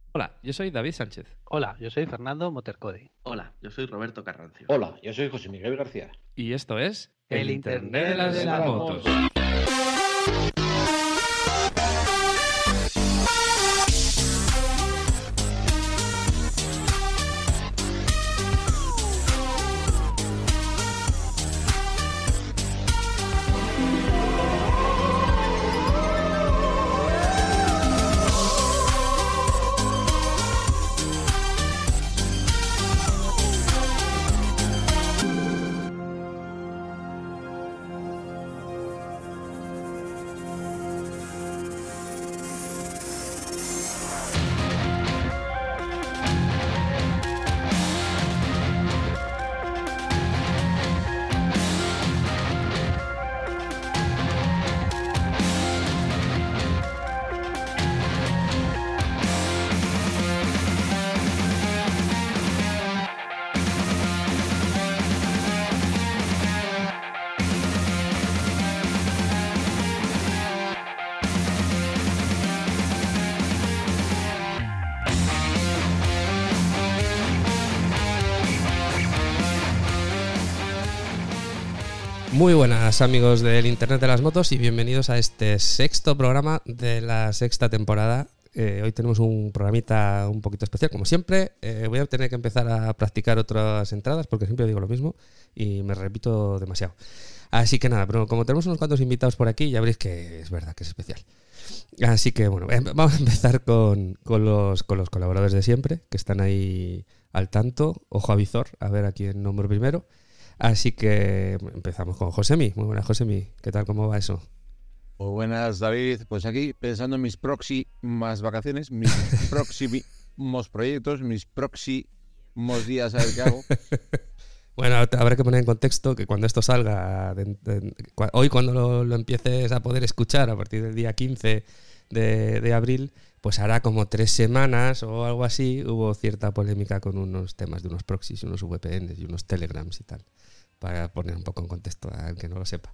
Hola, yo soy David Sánchez. Hola, yo soy Fernando Motercode. Hola, yo soy Roberto Carrancio. Hola, yo soy José Miguel García. Y esto es El Internet de las motos. Muy buenas amigos del Internet de las motos y bienvenidos a este sexto programa de la sexta temporada. Hoy tenemos un programita un poquito especial, como siempre. Voy a tener que empezar a practicar otras entradas porque siempre digo lo mismo y me repito demasiado. Así que nada, pero como tenemos unos cuantos invitados por aquí, ya veréis que es verdad que es especial. Así que bueno, vamos a empezar con los colaboradores de siempre, que están ahí al tanto. Ojo a visor, a ver a quién nombro primero. Así que empezamos con Josemi. Muy buenas, Josemi. ¿Qué tal? ¿Cómo va eso? Muy buenas, David. Pues aquí pensando en mis próximas vacaciones, mis próximos proyectos, mis próximos días, a ver qué hago. Bueno, habrá que poner en contexto que cuando esto salga, hoy cuando lo empieces a poder escuchar a partir del día 15 de abril, pues hará como 3 semanas o algo así, hubo cierta polémica con unos temas de unos proxies, unos VPNs y unos telegrams y tal, para poner un poco en contexto al que no lo sepa.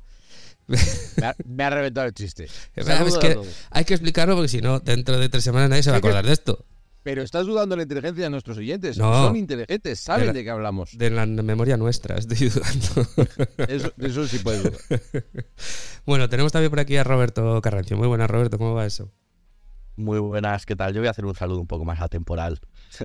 Me ha reventado el chiste. Es que hay que explicarlo porque si no, dentro de 3 semanas nadie se va a acordar de esto. Pero estás dudando de la inteligencia de nuestros oyentes. No. Son inteligentes, saben de qué hablamos. De la memoria nuestra, estoy dudando. Eso sí puedes dudar. Bueno, tenemos también por aquí a Roberto Carrancio. Muy buenas, Roberto, ¿cómo va eso? Muy buenas, ¿qué tal? Yo voy a hacer un saludo un poco más atemporal.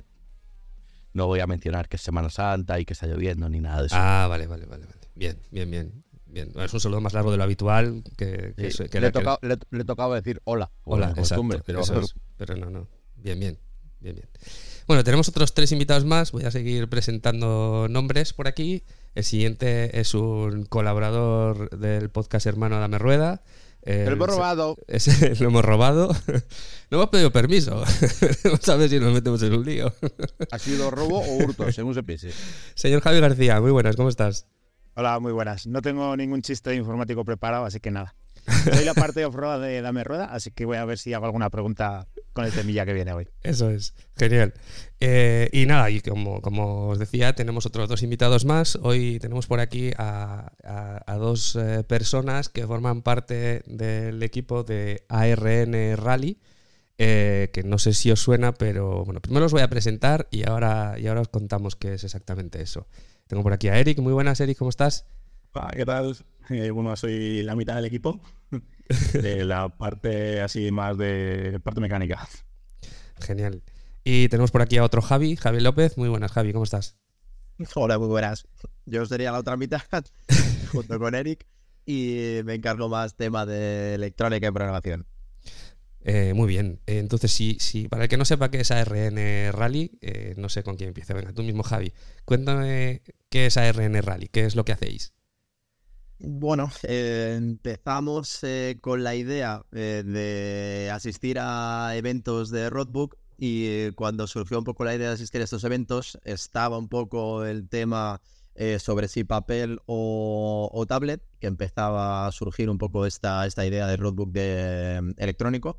No voy a mencionar que es Semana Santa y que está lloviendo ni nada de eso. Ah, vale. Bien. Es un saludo más largo de lo habitual. Sí. Le tocaba decir hola. Hola, costumbre, exacto. Pero no. Bien. Bueno, tenemos otros 3 invitados más. Voy a seguir presentando nombres por aquí. El siguiente es un colaborador del podcast hermano Dame Rueda. Lo hemos robado. Lo hemos robado. No hemos pedido permiso. Vamos a ver si nos metemos en un lío. ¿Ha sido robo o hurto, según se piense? Señor Javi García, muy buenas, ¿cómo estás? Hola, muy buenas. No tengo ningún chiste informático preparado, así que nada. Soy la parte off-road de Dame Rueda, así que voy a ver si hago alguna pregunta con el temilla que viene hoy. Eso es, genial. Y nada, y como os decía, tenemos otros 2 invitados más. Hoy tenemos por aquí a 2 personas que forman parte del equipo de ARN Rally, que no sé si os suena, pero bueno, primero os voy a presentar y ahora os contamos qué es exactamente eso. Tengo por aquí a Eric. Muy buenas, Eric, ¿cómo estás? ¿Qué tal? Bueno, soy la mitad del equipo, de la parte así más de parte mecánica. Genial. Y tenemos por aquí a otro Javi López. Muy buenas, Javi, ¿cómo estás? Hola, muy buenas. Yo sería la otra mitad, junto con Eric, y me encargo más tema de electrónica y programación. Muy bien. Entonces, si para el que no sepa qué es ARN Rally, no sé con quién empieza. Venga, tú mismo, Javi. Cuéntame qué es ARN Rally, qué es lo que hacéis. Bueno, empezamos con la idea de asistir a eventos de Roadbook y cuando surgió un poco la idea de asistir a estos eventos estaba un poco el tema sobre si papel o tablet, que empezaba a surgir un poco esta idea de Roadbook electrónico.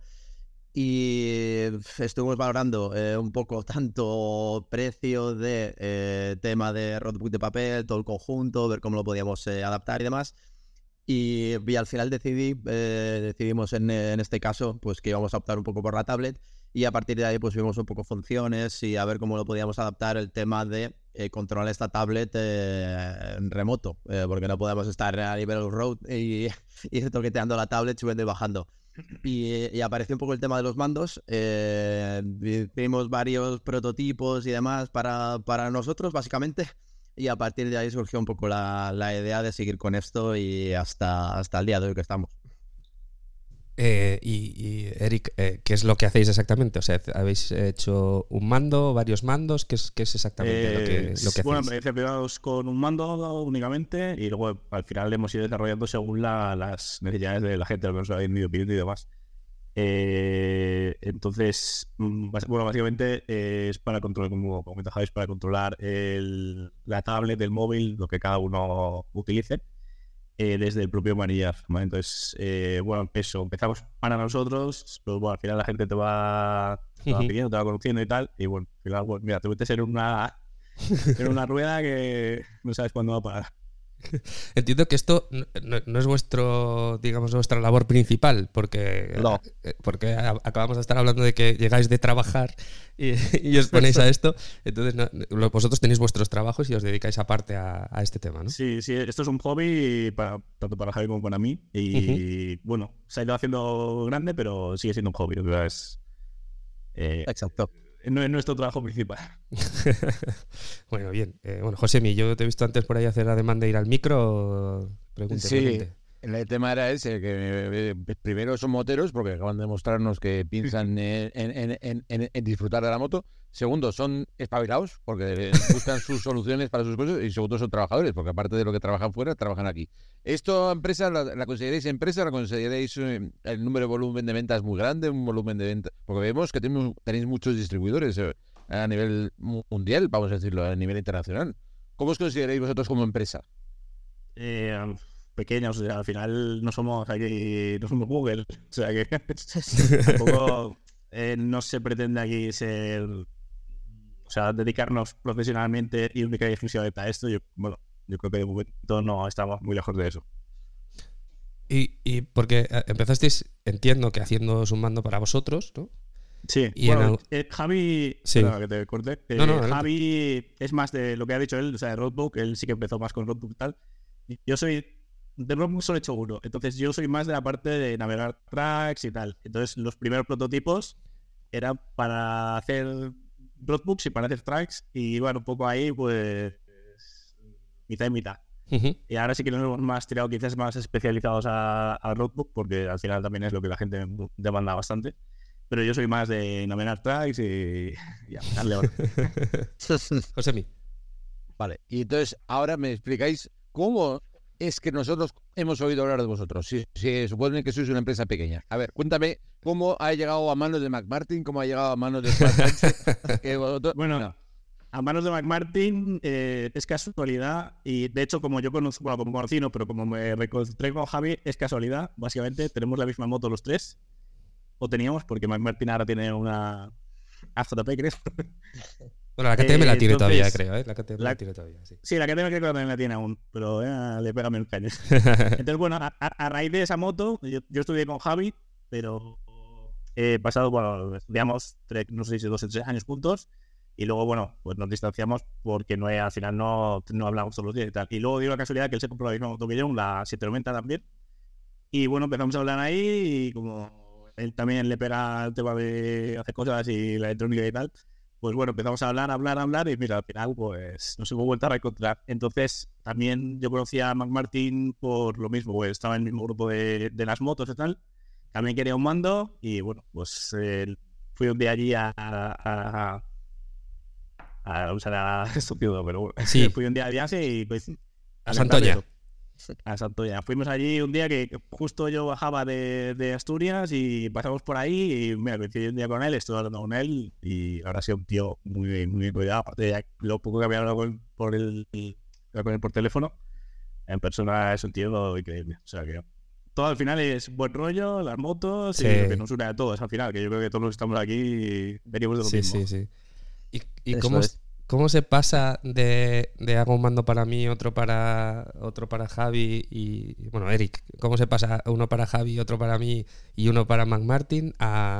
Y estuvimos valorando un poco tanto precio de tema de roadbook de papel, todo el conjunto, ver cómo lo podíamos adaptar y demás. Y al final decidimos en este caso pues que íbamos a optar un poco por la tablet Y a partir de ahí pues vimos un poco funciones y a ver cómo lo podíamos adaptar el tema de controlar esta tablet en remoto, porque no podemos estar a nivel road y toqueteando la tablet, subiendo y bajando. Y apareció un poco el tema de los mandos. Vimos varios prototipos y demás para nosotros, básicamente. Y a partir de ahí surgió un poco la idea de seguir con esto y hasta el día de hoy que estamos. Y Eric, ¿qué es lo que hacéis exactamente? O sea, ¿habéis hecho un mando, varios mandos? ¿Qué es exactamente lo que hacéis? Bueno, empezamos con un mando únicamente y luego al final hemos ido desarrollando según las necesidades de la gente, lo que nos ha ido pidiendo y demás. Entonces, bueno, básicamente es para controlar, como comentabais, para controlar la tablet, el móvil, lo que cada uno utilice. Desde el propio manillar, ¿vale? Entonces, bueno, eso, empezamos para nosotros, pero bueno, al final la gente te va pidiendo, te va conociendo y tal, y bueno, al final, bueno, mira, te metes en una rueda que no sabes cuándo va a parar. Entiendo que esto no es vuestra labor principal, porque acabamos de estar hablando de que llegáis de trabajar y os ponéis a esto. Entonces vosotros tenéis vuestros trabajos y os dedicáis aparte a este tema, ¿no? Sí, esto es un hobby tanto para Javi como para mí y bueno, se ha ido haciendo grande, pero sigue siendo un hobby. O sea, Exacto. No es nuestro trabajo principal. Bueno, bien. Bueno, Josemi, yo te he visto antes por ahí hacer la demanda de ir al micro. Sí, el tema era ese, que primero son moteros, porque acaban de mostrarnos que piensan en disfrutar de la moto. Segundo, son espabilados, porque buscan sus soluciones para sus cosas. Y segundo, son trabajadores, porque aparte de lo que trabajan fuera, trabajan aquí. ¿Esto empresa la consideráis empresa? ¿La consideráis el número de volumen de ventas muy grande? ¿Un volumen de ventas? Porque vemos que tenéis muchos distribuidores a nivel mundial, vamos a decirlo, a nivel internacional. ¿Cómo os consideráis vosotros como empresa? Pequeños, o sea, al final no somos Google, o sea que tampoco no se pretende aquí ser, o sea, dedicarnos profesionalmente y única y exclusivamente a esto. Yo creo que de momento no estamos muy lejos de eso. Y porque empezasteis, entiendo que haciendo un mando para vosotros, ¿no? Sí, y bueno, Javi, sí. Perdona que te corte. Javi es más de lo que ha dicho él, o sea, de Roadbook. Él sí que empezó más con Roadbook y tal. Yo soy de Roadbook, solo he hecho uno, entonces yo soy más de la parte de navegar tracks y tal. Entonces los primeros prototipos eran para hacer Roadbooks y para hacer tracks, y bueno, un poco ahí pues mitad y mitad. Y ahora sí que nos hemos más tirado quizás más especializados a Roadbook, porque al final también es lo que la gente demanda bastante. Pero yo soy más de navegar tracks y darle orden. Josemi. Vale, y entonces ahora me explicáis cómo es que nosotros hemos oído hablar de vosotros. Si suponen que sois una empresa pequeña. A ver, cuéntame cómo ha llegado a manos de McMartin, cómo ha llegado a manos de Bueno, no. A manos de McMartin es casualidad, y de hecho como yo conozco, bueno, como conocí, no, pero como me reencontré con Javi, es casualidad. Básicamente tenemos la misma moto los tres, o teníamos, porque McMartin ahora tiene una AJP, creo. Bueno, la KTM la tiene todavía, creo, ¿eh? La KTM la tiene todavía, sí. Sí, la KTM creo que también la tiene aún, pero le pega menos cañas. Entonces, bueno, a raíz de esa moto, yo estudié con Javi, pero he pasado, bueno, estudiamos, no sé si 2 o 3 años juntos, y luego, bueno, pues nos distanciamos porque al final no hablamos todos los días y tal. Y luego dio la casualidad que él se compró la misma moto que yo, la 790 también. Y bueno, empezamos a hablar ahí, y como él también le pega el tema de hacer cosas y la electrónica y tal, pues bueno, empezamos a hablar, y mira, al final pues nos hemos vuelto a encontrar. Entonces también yo conocía a McMartin por lo mismo, pues estaba en el mismo grupo de las motos y tal. También quería un mando y bueno, pues fui un día allí a estúpido, pero bueno, sí. Fui un día de viaje y pues a Santoña. A Santoña. Fuimos allí un día que justo yo bajaba de Asturias y pasamos por ahí y mira, coincidí un día con él, estuve hablando con él y ahora ha sido un tío muy bien cuidado. Aparte de lo poco que había hablado con él por teléfono, en persona es un tío increíble. O sea que todo al final es buen rollo, las motos, sí. Y lo que nos une a todos al final, que yo creo que todos los que estamos aquí y venimos de lo mismo. Sí. ¿Y cómo se pasa de hago un mando para mí, otro para Javi y bueno, Eric, cómo se pasa uno para Javi, otro para mí y uno para McMartin a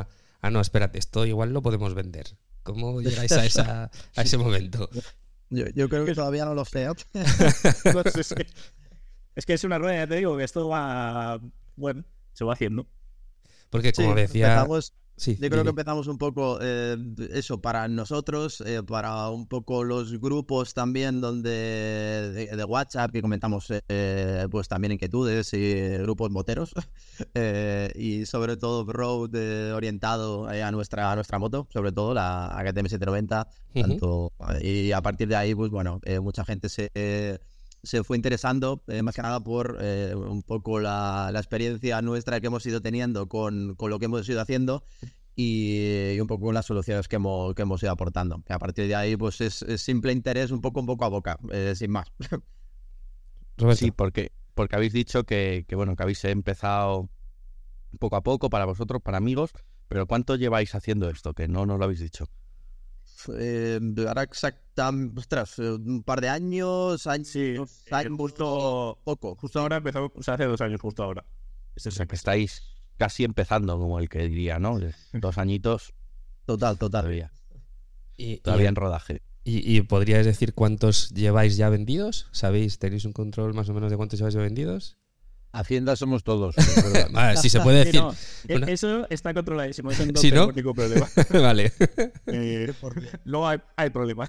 ah, no, espérate, esto igual lo podemos vender. ¿Cómo llegáis a ese momento? Yo creo que todavía no lo sé. No sé, es que es una rueda, ya te digo, que esto va... Bueno, se va haciendo. Porque como Sí, decía... empezamos, Sí, yo creo que dime. empezamos un poco eso para nosotros, para un poco los grupos también de WhatsApp que comentamos pues también inquietudes y grupos moteros y sobre todo Road orientado a nuestra moto, sobre todo la KTM 790 tanto, y a partir de ahí pues bueno, mucha gente se fue interesando más que nada por un poco la experiencia nuestra que hemos ido teniendo con lo que hemos ido haciendo y un poco las soluciones que hemos ido aportando. A partir de ahí pues es simple interés un poco boca a boca, sin más. Roberto. Sí, porque habéis dicho que bueno, que habéis empezado poco a poco para vosotros, para amigos, pero ¿cuánto lleváis haciendo esto? Que no nos lo habéis dicho. Ahora exactamente, ostras, un par de años, Sí, justo ahora empezamos, o sea, hace 2 años, justo ahora. O sea, que estáis casi empezando, como el que diría, ¿no? 2 añitos Total. todavía Y en rodaje. ¿Y podríais decir cuántos lleváis ya vendidos? ¿Sabéis? ¿Tenéis un control más o menos de cuántos lleváis ya vendidos? Hacienda somos todos. Vale, si se puede decir. No, eso está controladísimo, eso no ¿Sí, no? tengo ningún problema. Vale. No hay problemas.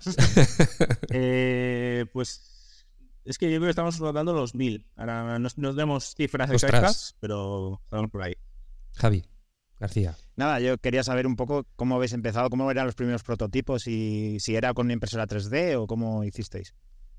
Pues es que yo creo que estamos rotando los 1000. Ahora no tenemos cifras Ostras. exactas, pero estamos por ahí. Javi García. Nada, yo quería saber un poco cómo habéis empezado, cómo eran los primeros prototipos y si era con impresora 3D o cómo hicisteis.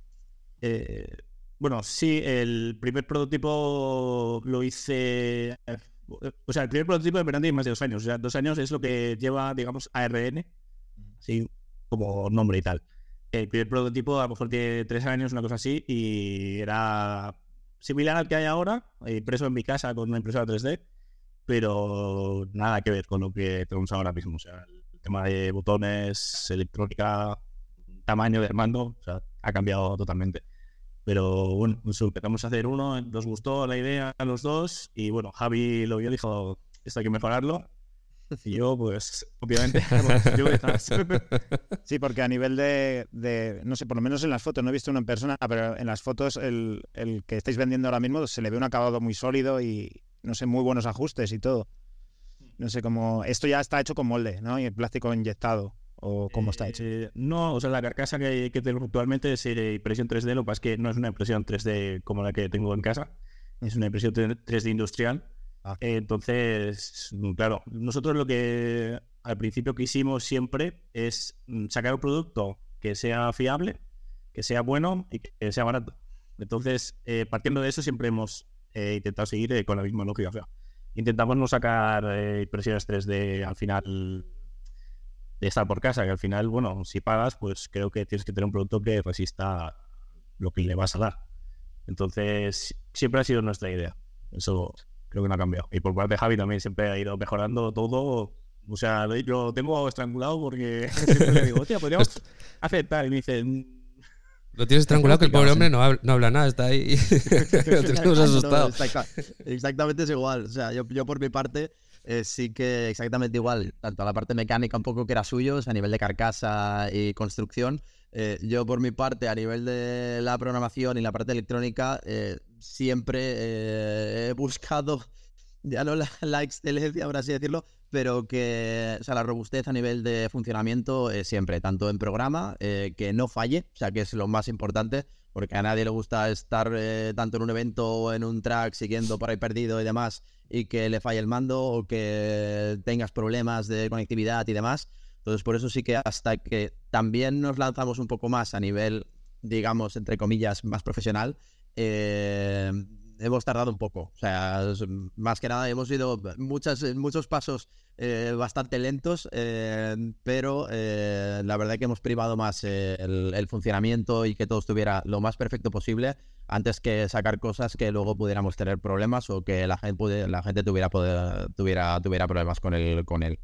Bueno, sí, el primer prototipo lo hice... O sea, el primer prototipo de verdad tiene más de 2 años. O sea, 2 años es lo que lleva, digamos, ARN, así como nombre y tal. El primer prototipo a lo mejor tiene 3 años, una cosa así, y era similar al que hay ahora, impreso en mi casa con una impresora 3D, pero nada que ver con lo que tenemos ahora mismo. O sea, el tema de botones, electrónica, tamaño del mando, o sea, ha cambiado totalmente. Pero bueno, pues empezamos a hacer uno, nos gustó la idea a los dos y bueno, Javi lo vio y dijo, esto hay que mejorarlo. Y yo, pues, obviamente, yo detrás. Sí, porque a nivel de, no sé, por lo menos en las fotos, no he visto uno en persona, pero en las fotos el que estáis vendiendo ahora mismo se le ve un acabado muy sólido y, no sé, muy buenos ajustes y todo. No sé cómo... Esto ya está hecho con molde, ¿no? Y el plástico inyectado. ¿O cómo está hecho? No, o sea, la carcasa que tengo actualmente es impresión 3D, lo que pasa es que no es una impresión 3D como la que tengo en casa, es una impresión 3D industrial. Entonces, claro, nosotros lo que al principio quisimos siempre es sacar un producto que sea fiable, que sea bueno y que sea barato. Entonces, partiendo de eso siempre hemos intentado seguir con la misma lógica. O sea, intentamos no sacar impresiones 3D al final de estar por casa, que al final, bueno, si pagas, pues creo que tienes que tener un producto que resista lo que le vas a dar. Entonces, siempre ha sido nuestra idea. Eso creo que no ha cambiado. Y por parte de Javi también siempre ha ido mejorando todo. O sea, yo lo tengo estrangulado porque siempre le digo, hostia, podríamos hacer tal. Y me dice... Lo tienes estrangulado que el pobre hombre no habla nada, está ahí. Lo tenemos asustado. Exactamente es igual. O sea, yo por mi parte... sí que exactamente igual, tanto a la parte mecánica un poco que era suyo, o sea, a nivel de carcasa y construcción. Yo por mi parte, a nivel de la programación y la parte electrónica, siempre he buscado, ya no la excelencia, por así decirlo, pero que, o sea, la robustez a nivel de funcionamiento siempre, tanto en programa, que no falle, o sea, que es lo más importante, porque a nadie le gusta estar tanto en un evento o en un track siguiendo por ahí perdido y demás, y que le falle el mando o que tengas problemas de conectividad y demás. Entonces, por eso sí que hasta que también nos lanzamos un poco más a nivel, digamos, entre comillas, más profesional, hemos tardado un poco. O sea, más que nada hemos ido muchos pasos bastante lentos, pero la verdad que hemos privado más el funcionamiento y que todo estuviera lo más perfecto posible antes que sacar cosas que luego pudiéramos tener problemas o que la gente tuviera problemas con él.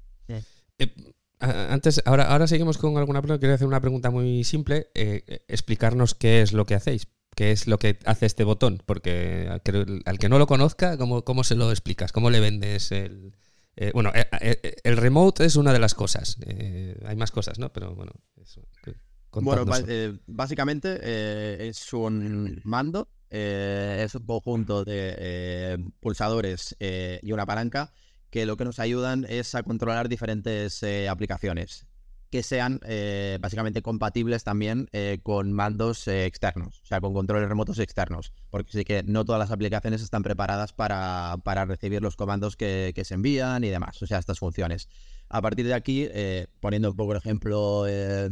Antes, ahora seguimos con alguna pregunta. Quería hacer una pregunta muy simple. Explicarnos qué es lo que hacéis, qué es lo que hace este botón, porque al que no lo conozca, ¿cómo se lo explicas? ¿Cómo le vendes Bueno, el remote es una de las cosas. Hay más cosas, ¿no? Pero bueno, eso. Bueno, Contadnos. básicamente es un mando, es un conjunto de pulsadores y una palanca que lo que nos ayudan es a controlar diferentes aplicaciones que sean básicamente compatibles también con mandos externos, o sea, con controles remotos externos, porque sí que no todas las aplicaciones están preparadas para recibir los comandos que se envían y demás, o sea, estas funciones. A partir de aquí, poniendo un poco el ejemplo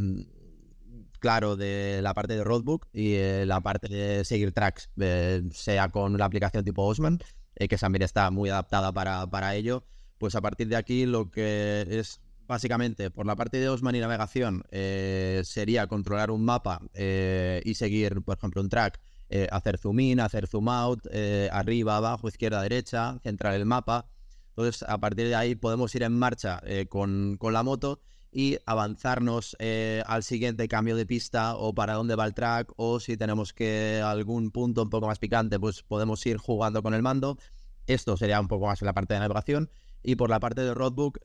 claro de la parte de Roadbook y la parte de seguir tracks, sea con la aplicación tipo Osman, que también está muy adaptada para ello, pues a partir de aquí lo que es básicamente por la parte de Osman y navegación sería controlar un mapa y seguir, por ejemplo, un track, hacer zoom in, hacer zoom out, arriba, abajo, izquierda, derecha, centrar el mapa. Entonces, a partir de ahí podemos ir en marcha con la moto y avanzarnos al siguiente cambio de pista o para dónde va el track, o si tenemos que algún punto un poco más picante, pues podemos ir jugando con el mando. Esto sería un poco más en la parte de navegación. Y por la parte de Roadbook,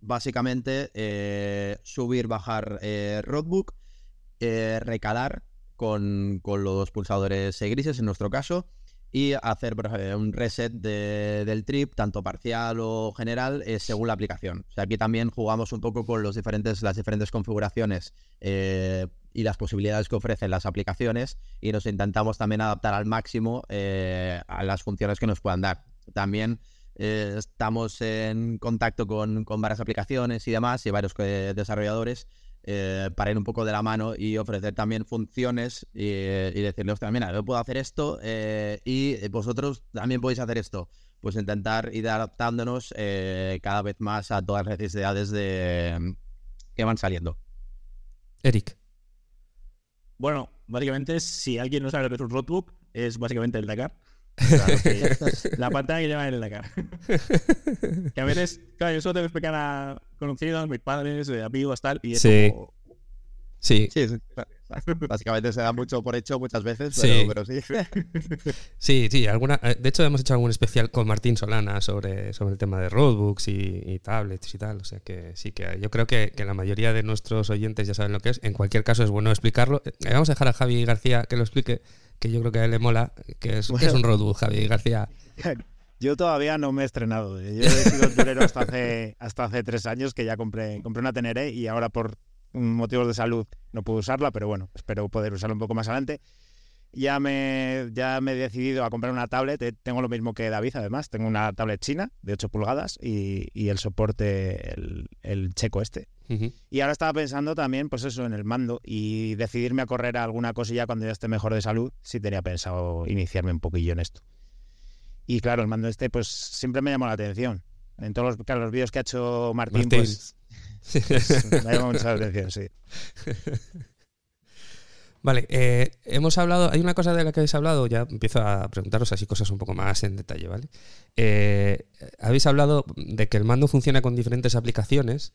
básicamente subir, bajar Roadbook, recalar con los pulsadores grises en nuestro caso, y hacer por ejemplo, un reset del trip, tanto parcial o general, según la aplicación. O sea, aquí también jugamos un poco con las diferentes configuraciones y las posibilidades que ofrecen las aplicaciones, y nos intentamos también adaptar al máximo a las funciones que nos puedan dar. También estamos en contacto con varias aplicaciones y demás, y varios desarrolladores, para ir un poco de la mano y ofrecer también funciones y decirles también, mira, yo puedo hacer esto y vosotros también podéis hacer esto. Pues intentar ir adaptándonos cada vez más a todas las necesidades que van saliendo. Eric. Bueno, básicamente, si alguien no sabe lo que es un roadbook, es básicamente el Dakar. Claro, la pantalla que lleva en el Dakar. Que a veces, claro, yo solo tengo que explicar a conocidos, mis padres, amigos, tal, y es como... Sí. Básicamente se da mucho por hecho muchas veces, pero sí. Sí. De hecho, hemos hecho algún especial con Martín Solana sobre el tema de roadbooks y tablets y tal. O sea que sí, que yo creo que la mayoría de nuestros oyentes ya saben lo que es. En cualquier caso, es bueno explicarlo. Vamos a dejar a Javi García que lo explique, que yo creo que a él le mola. ¿Qué es un roadbook, Javi García? Yo todavía no me he estrenado. Yo he sido turero hasta hace 3 años, que ya compré una Teneré, y ahora por motivos de salud no puedo usarla, pero bueno, espero poder usarla un poco más adelante. Ya me he decidido a comprar una tablet. Tengo lo mismo que David, además. Tengo una tablet china de 8 pulgadas y el soporte, el checo este. Uh-huh. Y ahora estaba pensando también, pues eso, en el mando, y decidirme a correr a alguna cosilla cuando ya esté mejor de salud. Sí tenía pensado iniciarme un poquillo en esto. Y claro, el mando este pues siempre me llamó la atención. En todos los vídeos que ha hecho Martín. Pues me llama mucho la atención, sí. Vale, hemos hablado, hay una cosa de la que habéis hablado, ya empiezo a preguntaros así cosas un poco más en detalle, ¿vale? Habéis hablado de que el mando funciona con diferentes aplicaciones,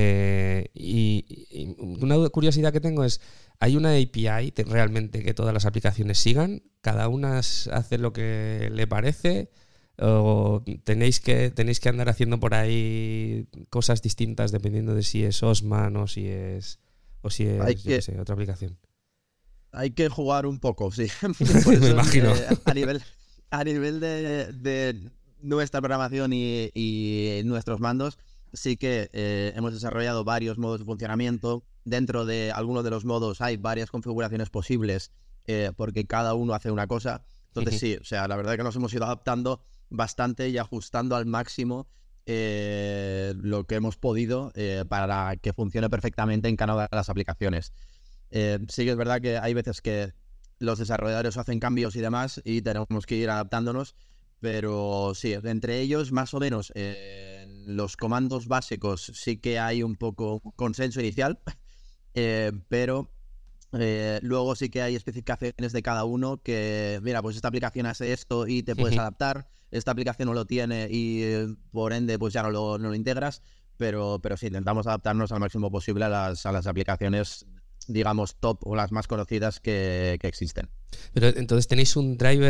y una curiosidad que tengo es, ¿hay una API realmente que todas las aplicaciones sigan? ¿Cada una hace lo que le parece? ¿O tenéis que andar haciendo por ahí cosas distintas dependiendo de si es Osman o si es otra aplicación? Hay que jugar un poco, sí. Me imagino. A nivel de nuestra programación y nuestros mandos, sí que hemos desarrollado varios modos de funcionamiento. Dentro de algunos de los modos hay varias configuraciones posibles, porque cada uno hace una cosa. Entonces sí, o sea, la verdad es que nos hemos ido adaptando bastante y ajustando al máximo lo que hemos podido para que funcione perfectamente en cada una de las aplicaciones. Sí que es verdad que hay veces que los desarrolladores hacen cambios y demás y tenemos que ir adaptándonos, pero sí, entre ellos más o menos los comandos básicos sí que hay un poco consenso inicial, pero luego sí que hay especificaciones de cada uno que, mira, pues esta aplicación hace esto y te puedes adaptar, esta aplicación no lo tiene y por ende pues ya no lo integras, pero sí, intentamos adaptarnos al máximo posible a las aplicaciones, digamos, top o las más conocidas que existen. Pero entonces tenéis un driver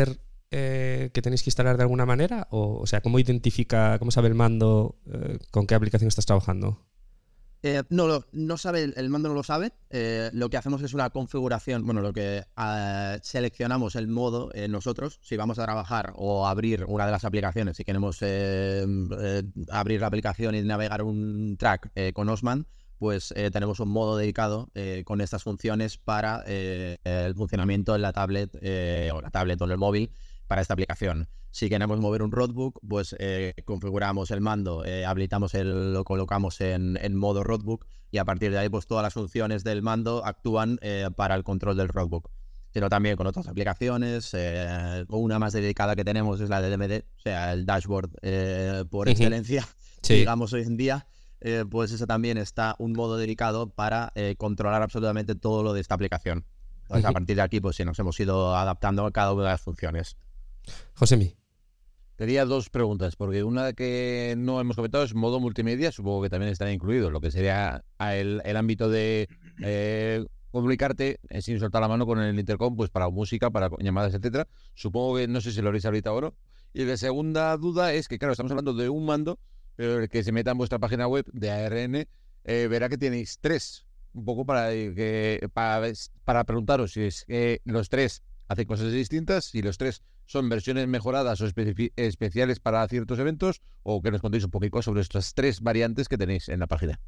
que tenéis que instalar de alguna manera? O sea, ¿cómo sabe el mando con qué aplicación estás trabajando? No sabe, el mando no lo sabe. Lo que hacemos es una configuración, seleccionamos el modo nosotros, si vamos a trabajar o abrir una de las aplicaciones, si queremos abrir la aplicación y navegar un track con Osman, pues tenemos un modo dedicado con estas funciones para el funcionamiento en la tablet o en el móvil para esta aplicación. Si queremos mover un roadbook, pues configuramos el mando, lo colocamos en modo roadbook y a partir de ahí pues todas las funciones del mando actúan para el control del roadbook. Pero también con otras aplicaciones, una más dedicada que tenemos es la de DMD, o sea, el dashboard por excelencia, digamos hoy en día, pues eso también está un modo dedicado para controlar absolutamente todo lo de esta aplicación. Entonces, a partir de aquí, pues sí, nos hemos ido adaptando a cada una de las funciones. Josemi. Tenía dos preguntas, porque una que no hemos comentado es modo multimedia, supongo que también estará incluido, lo que sería el ámbito de comunicarte sin soltar la mano con el intercom, pues para música, para llamadas, etcétera. Supongo que no sé si lo haréis ahorita o no. Y la segunda duda es que, claro, estamos hablando de un mando, pero el que se meta en vuestra página web de ARN verá que tenéis 3. Un poco para preguntaros si es que los 3 hacen cosas distintas, si los 3 son versiones mejoradas o especiales para ciertos eventos, o que nos contéis un poquito sobre estas 3 variantes que tenéis en la página.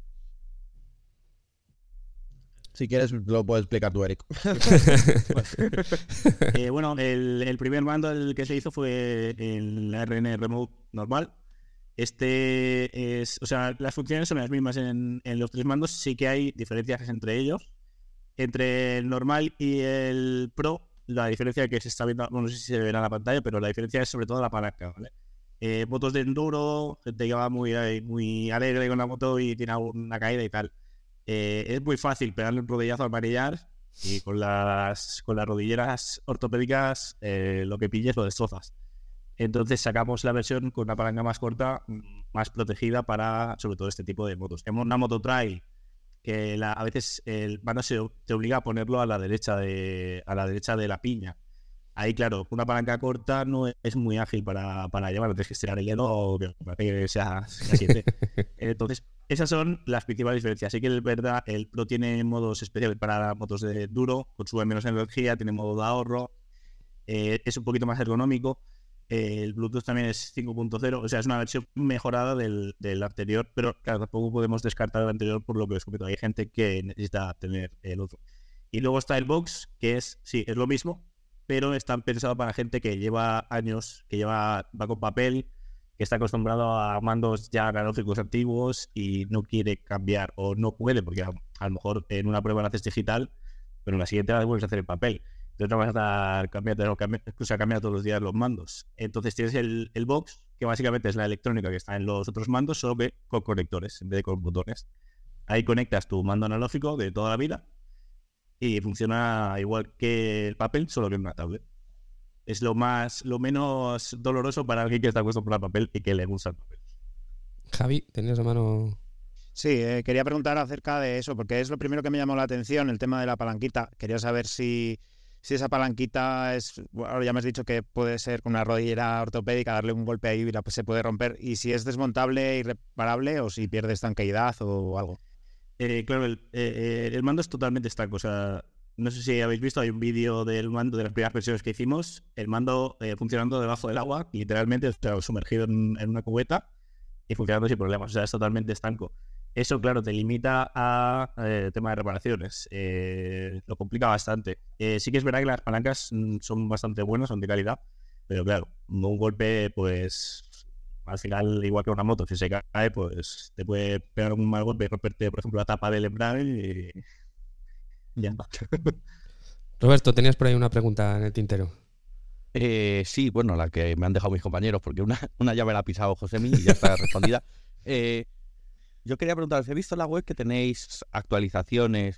Si quieres, lo puedes explicar tú, Eric. El primer mando el que se hizo fue el ARN Remote normal. Las funciones son las mismas en los 3 mandos, sí que hay diferencias entre ellos. Entre el normal y el Pro, la diferencia que se está viendo, no sé si se verá en la pantalla, pero la diferencia es sobre todo la palanca, ¿vale? Motos de enduro, gente que va muy alegre con la moto y tiene una caída y tal. Es muy fácil pegarle un rodillazo al manillar y con las rodilleras ortopédicas lo que pilles lo destrozas. Entonces sacamos la versión con una palanca más corta, más protegida para sobre todo este tipo de motos. Tenemos una moto trail que a veces el mando te obliga a ponerlo a la derecha de la piña. Ahí, claro, una palanca corta no es muy ágil para llevarlo. Tienes que estirar el dedo o que sea 7. Entonces, esas son las principales diferencias. Así que es verdad, el Pro tiene modos especiales para motos de duro, consume menos energía, tiene modo de ahorro, es un poquito más ergonómico. El Bluetooth también es 5.0, o sea, es una versión mejorada del anterior, pero claro, tampoco podemos descartar el anterior por lo que os comento. Hay gente que necesita tener el otro. Y luego está el Box, que es lo mismo, pero está pensado para gente que lleva años, va con papel, que está acostumbrado a mandos ya analógicos antiguos y no quiere cambiar o no puede, porque a lo mejor en una prueba la haces digital, pero en la siguiente la vuelves a hacer en papel. Entonces no vas a estar cambiando todos los días los mandos. Entonces tienes el Box, que básicamente es la electrónica que está en los otros mandos, solo que con conectores en vez de con botones. Ahí conectas tu mando analógico de toda la vida y funciona igual que el papel, solo que en una tablet. Es lo menos doloroso para alguien que está acostumbrado al papel y que le gusta el papel. Javi, ¿tenías la mano? Sí, quería preguntar acerca de eso, porque es lo primero que me llamó la atención, el tema de la palanquita. Quería saber si esa palanquita ahora ya me has dicho que puede ser con una rodillera ortopédica, darle un golpe ahí y se puede romper, y si es desmontable y reparable o si pierde estanqueidad o algo. Claro, el mando es totalmente estanco. O sea, no sé si habéis visto, hay un vídeo del mando de las primeras versiones que hicimos, el mando funcionando debajo del agua, literalmente, o sea, sumergido en una cubeta y funcionando sin problemas. O sea, es totalmente estanco. Eso, claro, te limita a tema de reparaciones. Lo complica bastante. Sí que es verdad que las palancas son bastante buenas, son de calidad, pero claro, un golpe, pues al final, igual que una moto, si se cae, pues te puede pegar un mal golpe y romperte, por ejemplo, la tapa del embrague y ya está. Roberto, tenías por ahí una pregunta en el tintero. Sí, bueno, la que me han dejado mis compañeros, porque una ya me la ha pisado Josemi y ya está respondida. Yo quería preguntaros, he visto en la web que tenéis actualizaciones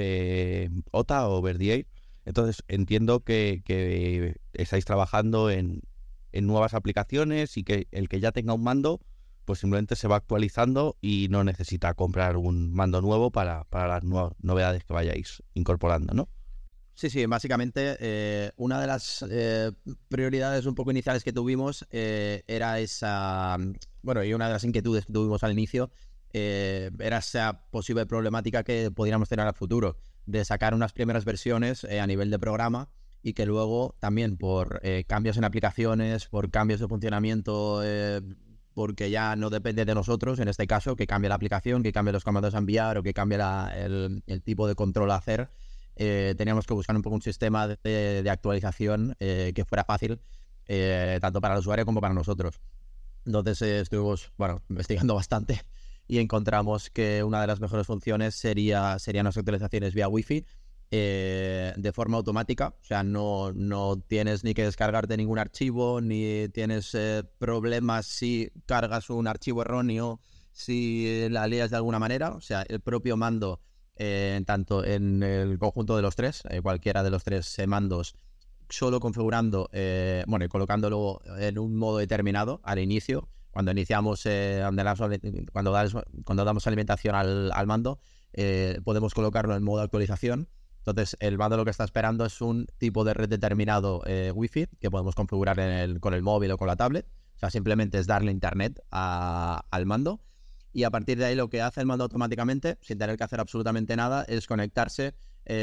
OTA o Verdier, entonces entiendo que estáis trabajando en nuevas aplicaciones y que el que ya tenga un mando pues simplemente se va actualizando y no necesita comprar un mando nuevo para las novedades que vayáis incorporando, ¿no? Sí, básicamente una de las prioridades un poco iniciales que tuvimos era esa, bueno, y una de las inquietudes que tuvimos al inicio era esa posible problemática que pudiéramos tener al futuro, de sacar unas primeras versiones a nivel de programa y que luego también por cambios en aplicaciones, por cambios de funcionamiento, porque ya no depende de nosotros, en este caso, que cambie la aplicación, que cambie los comandos a enviar o que cambie el tipo de control a hacer. Teníamos que buscar un poco un sistema de actualización que fuera fácil, tanto para el usuario como para nosotros. Entonces estuvimos investigando bastante y encontramos que una de las mejores funciones serían las actualizaciones vía Wi-Fi de forma automática. O sea, no tienes ni que descargarte ningún archivo, ni tienes problemas si cargas un archivo erróneo, si la lías de alguna manera. O sea, el propio mando, tanto en el conjunto de los tres, cualquiera de los tres mandos, solo configurando, y colocándolo en un modo determinado al inicio. Cuando iniciamos, cuando damos alimentación al mando, podemos colocarlo en modo actualización. Entonces, el mando lo que está esperando es un tipo de red determinado Wi-Fi que podemos configurar con el móvil o con la tablet. O sea, simplemente es darle internet al mando. Y a partir de ahí lo que hace el mando automáticamente, sin tener que hacer absolutamente nada, es conectarse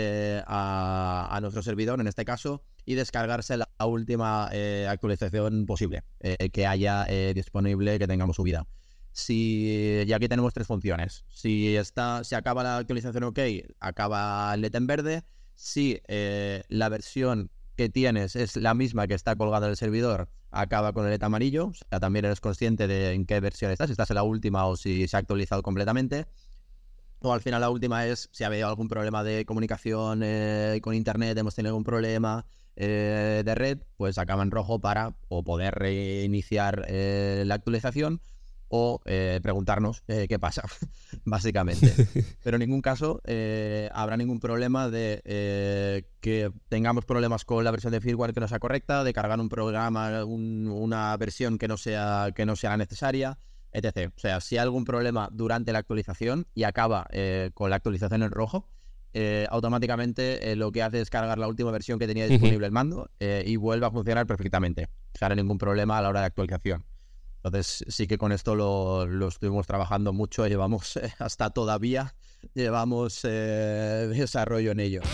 a nuestro servidor, en este caso, y descargarse la última actualización posible que haya disponible, que tengamos subida. Y aquí tenemos tres funciones. Si acaba la actualización OK, acaba el LED en verde. Si la versión que tienes es la misma que está colgada en el servidor, acaba con el LED amarillo. O sea, también eres consciente de en qué versión estás, si estás en la última o si se ha actualizado completamente. O al final la última es si ha habido algún problema de comunicación con internet, hemos tenido algún problema de red, pues acaba en rojo para o poder reiniciar la actualización o preguntarnos qué pasa, básicamente. Pero en ningún caso habrá ningún problema de que tengamos problemas con la versión de firmware que no sea correcta, de cargar un programa, una versión que no sea la necesaria, etc. O sea, si hay algún problema durante la actualización y acaba con la actualización en rojo, automáticamente lo que hace es cargar la última versión que tenía disponible el mando y vuelve a funcionar perfectamente. O sea, no hay ningún problema a la hora de actualización. Entonces sí que con esto lo estuvimos trabajando mucho, llevamos hasta todavía llevamos desarrollo en ello.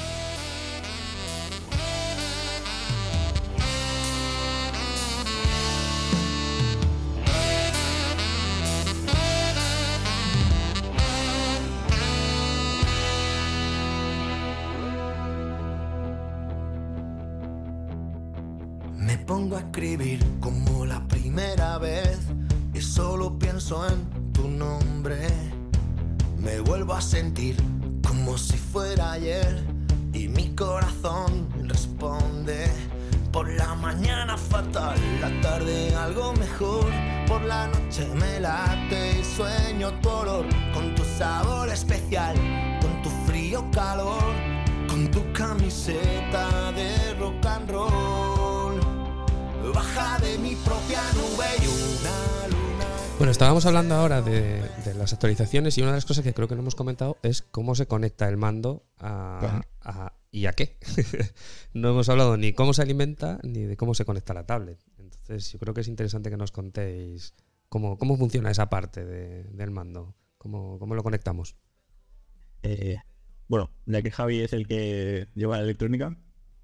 Me pongo a escribir como la primera vez y solo pienso en tu nombre. Me vuelvo a sentir como si fuera ayer y mi corazón responde. Por la mañana fatal, la tarde algo mejor. Por la noche me late y sueño tu olor, con tu sabor especial, con tu frío calor, con tu camiseta de rock and roll. Baja de mi propia nube y una luna. Bueno, estábamos hablando ahora de las actualizaciones y una de las cosas que creo que no hemos comentado es cómo se conecta el mando y a qué. No hemos hablado ni cómo se alimenta ni de cómo se conecta la tablet. Entonces yo creo que es interesante que nos contéis cómo funciona esa parte del mando, cómo lo conectamos. Bueno, ya que Javi es el que lleva la electrónica,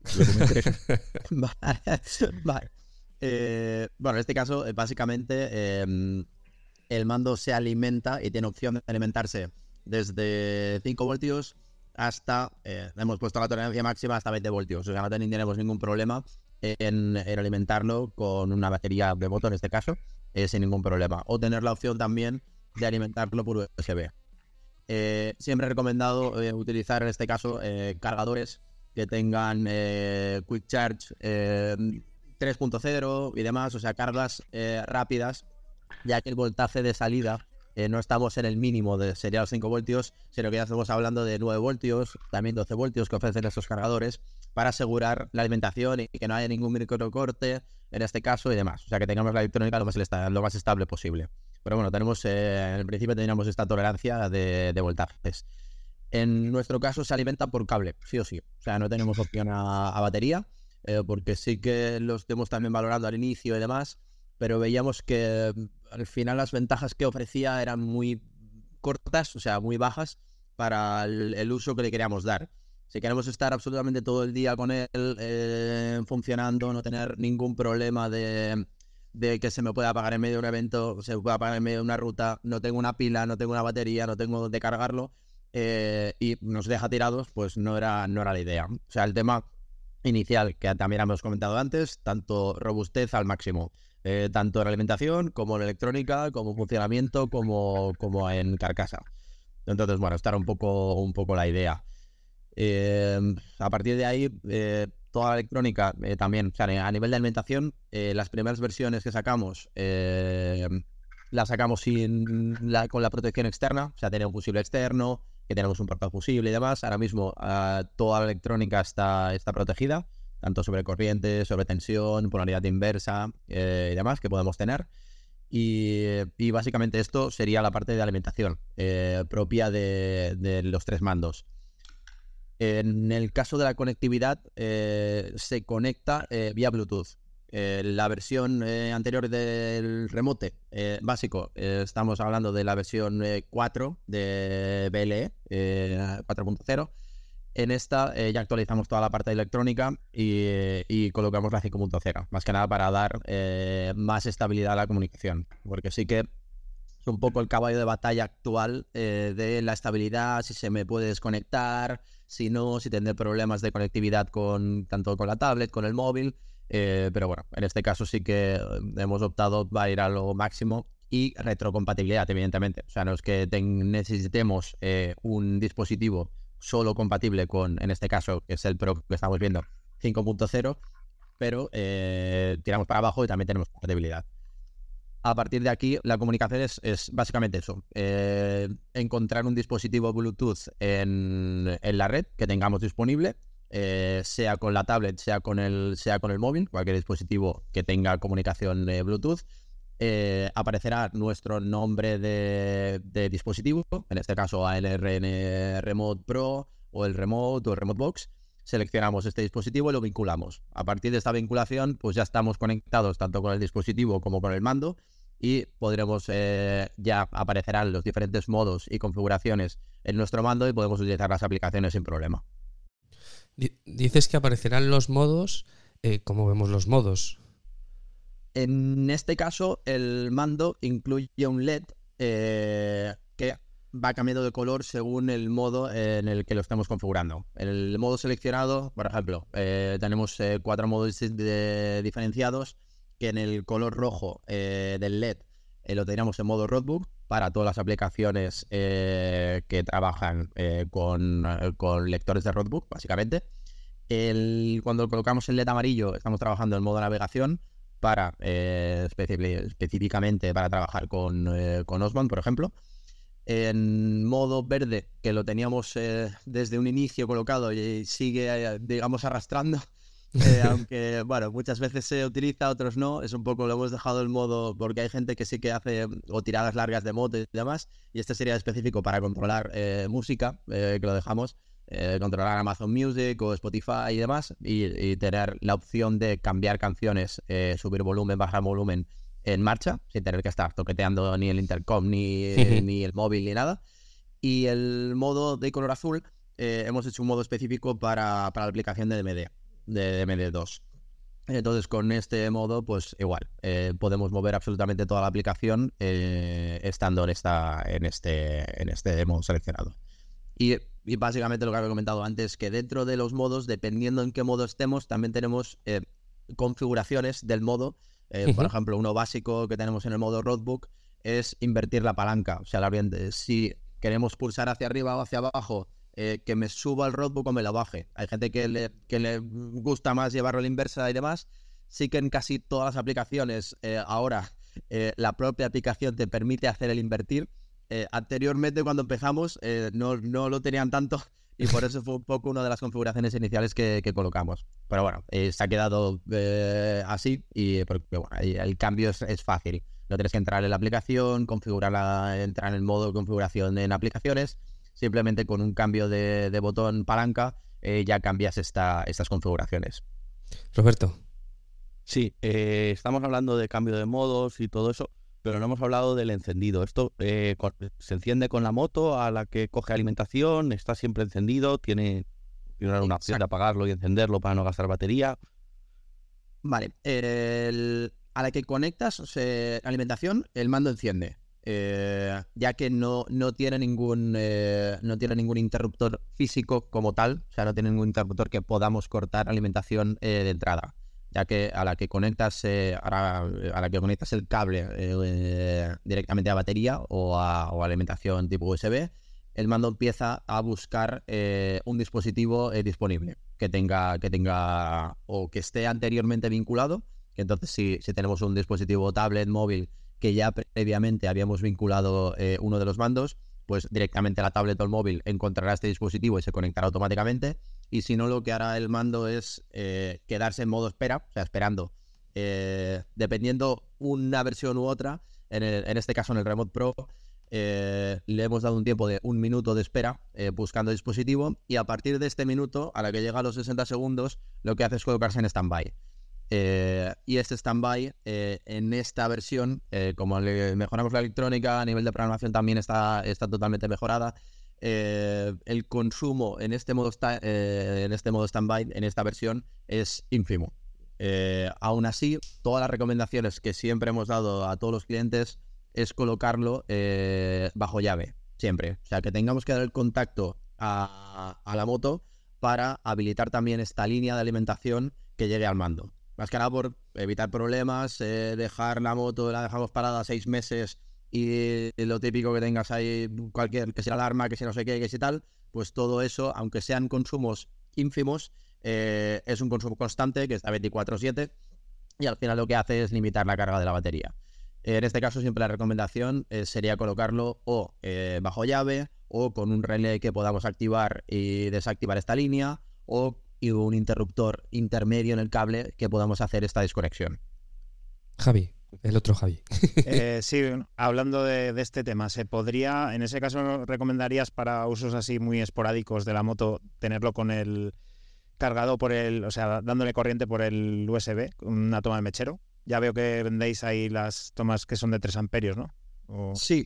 Vale. Bueno, en este caso, básicamente, el mando se alimenta y tiene opción de alimentarse desde 5 voltios hasta, hemos puesto la tolerancia máxima hasta 20 voltios. O sea, no tenemos ningún problema en alimentarlo con una batería de moto, en este caso, sin ningún problema. O tener la opción también de alimentarlo por USB. Siempre he recomendado utilizar, en este caso, cargadores que tengan Quick Charge 3.0 y demás, o sea, cargas rápidas, ya que el voltaje de salida no estamos en el mínimo sería los 5 voltios, sino que ya estamos hablando de 9 voltios, también 12 voltios que ofrecen estos cargadores para asegurar la alimentación y que no haya ningún microcorte en este caso y demás. O sea, que tengamos la electrónica lo más estable posible. Pero bueno, en el principio teníamos esta tolerancia de voltajes. En nuestro caso se alimenta por cable, sí o sí. O sea, no tenemos opción a batería, porque sí que lo estemos también valorando al inicio y demás, pero veíamos que al final las ventajas que ofrecía eran muy cortas, o sea, muy bajas para el uso que le queríamos dar. Si queremos estar absolutamente todo el día con él funcionando, no tener ningún problema de que se me pueda apagar en medio de un evento, se me pueda apagar en medio de una ruta, no tengo una pila, no tengo una batería, no tengo dónde cargarlo, y nos deja tirados, pues no era la idea. O sea, el tema inicial, que también hemos comentado antes, tanto robustez al máximo, tanto en alimentación como en electrónica, como funcionamiento, como en carcasa. Entonces, bueno, esta era un poco la idea. A partir de ahí, toda la electrónica también, o sea, a nivel de alimentación, las primeras versiones que sacamos las sacamos con la protección externa, o sea, tenía un fusible externo, que tenemos un portafusible y demás. Ahora mismo toda la electrónica está protegida, tanto sobre corriente, sobre tensión, polaridad inversa y demás que podemos tener. Y básicamente esto sería la parte de alimentación propia de los 3 mandos. En el caso de la conectividad, se conecta vía Bluetooth. La versión anterior del remote básico, estamos hablando de la versión 4 de BLE 4.0. En esta ya actualizamos toda la parte electrónica y colocamos la 5.0, más que nada para dar más estabilidad a la comunicación, porque sí que es un poco el caballo de batalla actual de la estabilidad, si se me puede desconectar, si no, si tendré problemas de conectividad tanto con la tablet, con el móvil. Pero bueno, en este caso sí que hemos optado para ir a lo máximo y retrocompatibilidad, evidentemente. O sea, no es que necesitemos un dispositivo solo compatible con, en este caso, que es el Pro que estamos viendo, 5.0, pero tiramos para abajo y también tenemos compatibilidad. A partir de aquí, la comunicación es básicamente eso. Encontrar un dispositivo Bluetooth en la red que tengamos disponible, sea con la tablet, sea con el móvil, cualquier dispositivo que tenga comunicación Bluetooth. Aparecerá nuestro nombre de dispositivo, en este caso ALRN Remote Pro o el Remote o el Remote Box. Seleccionamos este dispositivo y lo vinculamos. A partir de esta vinculación, pues ya estamos conectados tanto con el dispositivo como con el mando y podremos, ya aparecerán los diferentes modos y configuraciones en nuestro mando y podemos utilizar las aplicaciones sin problema. Dices que aparecerán los modos. ¿Cómo vemos los modos? En este caso, el mando incluye un LED que va cambiando de color según el modo en el que lo estemos configurando. En el modo seleccionado, por ejemplo, tenemos 4 modos diferenciados, que en el color rojo del LED lo tendríamos en modo roadbook para todas las aplicaciones que trabajan con lectores de roadbook, básicamente. Cuando colocamos el LED amarillo, estamos trabajando en modo navegación para específicamente para trabajar con Osmond, por ejemplo. En modo verde, que lo teníamos desde un inicio colocado y sigue, digamos, arrastrando, aunque, bueno, muchas veces se utiliza, otros no, es un poco, lo hemos dejado el modo, porque hay gente que sí que hace o tiradas largas de moto y demás, y este sería específico para controlar música, que lo dejamos, controlar Amazon Music o Spotify y demás, y tener la opción de cambiar canciones, subir volumen, bajar volumen en marcha, sin tener que estar toqueteando ni el intercom, ni el móvil, ni nada. Y el modo de color azul, hemos hecho un modo específico para la aplicación de DMD2. Entonces, con este modo, pues igual, podemos mover absolutamente toda la aplicación estando en este modo seleccionado. Y básicamente lo que había comentado antes, que dentro de los modos, dependiendo en qué modo estemos, también tenemos configuraciones del modo. Por ejemplo, uno básico que tenemos en el modo roadbook es invertir la palanca. O sea, si queremos pulsar hacia arriba o hacia abajo, que me suba el roadbook o me lo baje. Hay gente que le gusta más llevarlo a la inversa y demás. Sí que en casi todas las aplicaciones ahora la propia aplicación te permite hacer el invertir. Anteriormente, cuando empezamos, no lo tenían tanto y por eso fue un poco una de las configuraciones iniciales que colocamos. Pero bueno, se ha quedado así y porque, bueno, el cambio es fácil. No tienes que entrar en la aplicación, entrar en el modo de configuración en aplicaciones. simplemente con un cambio de botón palanca ya cambias estas configuraciones. Roberto. Sí, estamos hablando de cambio de modos y todo eso, pero no hemos hablado del encendido. Esto se enciende con la moto a la que coge alimentación, está siempre encendido, tiene una opción de apagarlo y encenderlo para no gastar batería. Vale, a la que conectas alimentación, el mando enciende, ya que no tiene ningún interruptor físico como tal, o sea, no tiene ningún interruptor que podamos cortar alimentación de entrada, ya que a la que conectas el cable directamente a batería o a alimentación tipo USB, el mando empieza a buscar un dispositivo disponible que tenga o que esté anteriormente vinculado. Que entonces si tenemos un dispositivo tablet, móvil, que ya previamente habíamos vinculado uno de los mandos, pues directamente la tablet o el móvil encontrará este dispositivo y se conectará automáticamente. Y si no, lo que hará el mando es quedarse en modo espera, o sea, esperando, dependiendo una versión u otra. En este caso, en el Remote Pro, le hemos dado un tiempo de 1 minuto de espera buscando dispositivo, y a partir de este minuto, a la que llega a los 60 segundos, lo que hace es colocarse en stand-by. Y este stand-by, en esta versión, como le mejoramos la electrónica, a nivel de programación también está totalmente mejorada. El consumo en este modo stand-by, en esta versión, es ínfimo. Aún así, todas las recomendaciones que siempre hemos dado a todos los clientes es colocarlo bajo llave, siempre. O sea, que tengamos que dar el contacto a la moto para habilitar también esta línea de alimentación que llegue al mando. Más que nada por evitar problemas, dejar la moto, la dejamos parada 6 meses y lo típico que tengas ahí, que sea alarma, que sea no sé qué, que sea tal, pues todo eso, aunque sean consumos ínfimos, es un consumo constante que está 24/7 y al final lo que hace es limitar la carga de la batería. En este caso siempre la recomendación sería colocarlo o bajo llave o con un relé que podamos activar y desactivar esta línea, y un interruptor intermedio en el cable que podamos hacer esta desconexión. Javi, el otro Javi. Sí, hablando de este tema, ¿se podría, en ese caso recomendarías para usos así muy esporádicos de la moto, tenerlo con el cargado o sea, dándole corriente por el USB, una toma de mechero? Ya veo que vendéis ahí las tomas que son de 3 amperios, ¿no? Sí.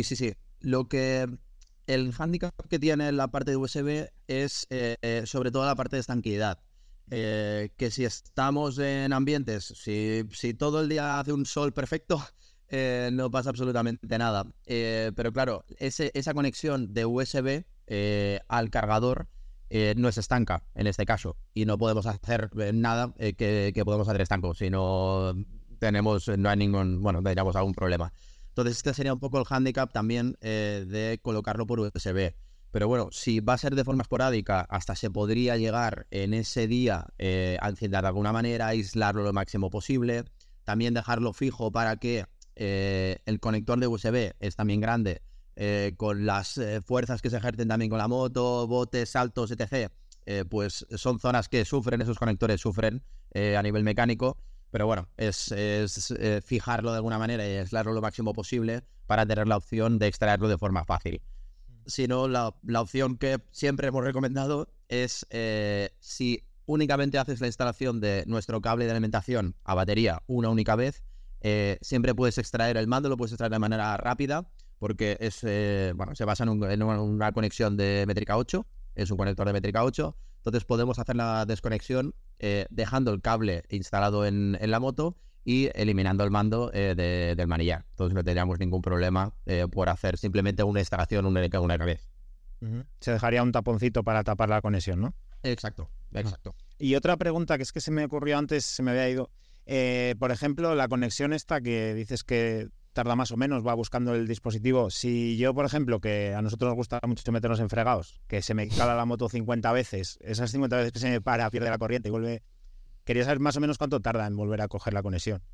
El handicap que tiene la parte de USB es sobre todo la parte de estanqueidad. Que si estamos en ambientes, si todo el día hace un sol perfecto, no pasa absolutamente nada. Pero claro, esa conexión de USB al cargador no es estanca en este caso, y no podemos hacer nada que podemos hacer estanco, si no tendríamos algún problema. Entonces este sería un poco el hándicap también de colocarlo por USB. Pero bueno, si va a ser de forma esporádica, hasta se podría llegar en ese día a encender de alguna manera, aislarlo lo máximo posible, también dejarlo fijo para que el conector de USB es también grande, con las fuerzas que se ejercen también con la moto, botes, saltos, etc. Pues son zonas que esos conectores sufren a nivel mecánico. Pero bueno, es fijarlo de alguna manera y aislarlo lo máximo posible para tener la opción de extraerlo de forma fácil. Si no, la opción que siempre hemos recomendado es si únicamente haces la instalación de nuestro cable de alimentación a batería una única vez, siempre puedes extraer el mando, lo puedes extraer de manera rápida, porque se basa en una conexión de métrica 8, es un conector de métrica 8, entonces podemos hacer la desconexión dejando el cable instalado en la moto y eliminando el mando del manillar. Entonces no tendríamos ningún problema por hacer simplemente una instalación una vez. Se dejaría un taponcito para tapar la conexión, ¿no? Exacto. Y otra pregunta que es que se me ocurrió antes, se me había ido. Por ejemplo, la conexión esta que dices que tarda más o menos, va buscando el dispositivo. Si yo, por ejemplo, que a nosotros nos gusta mucho meternos en fregados, que se me cala la moto 50 veces, esas 50 veces que se me para, pierde la corriente y vuelve... Quería saber más o menos cuánto tarda en volver a coger la conexión.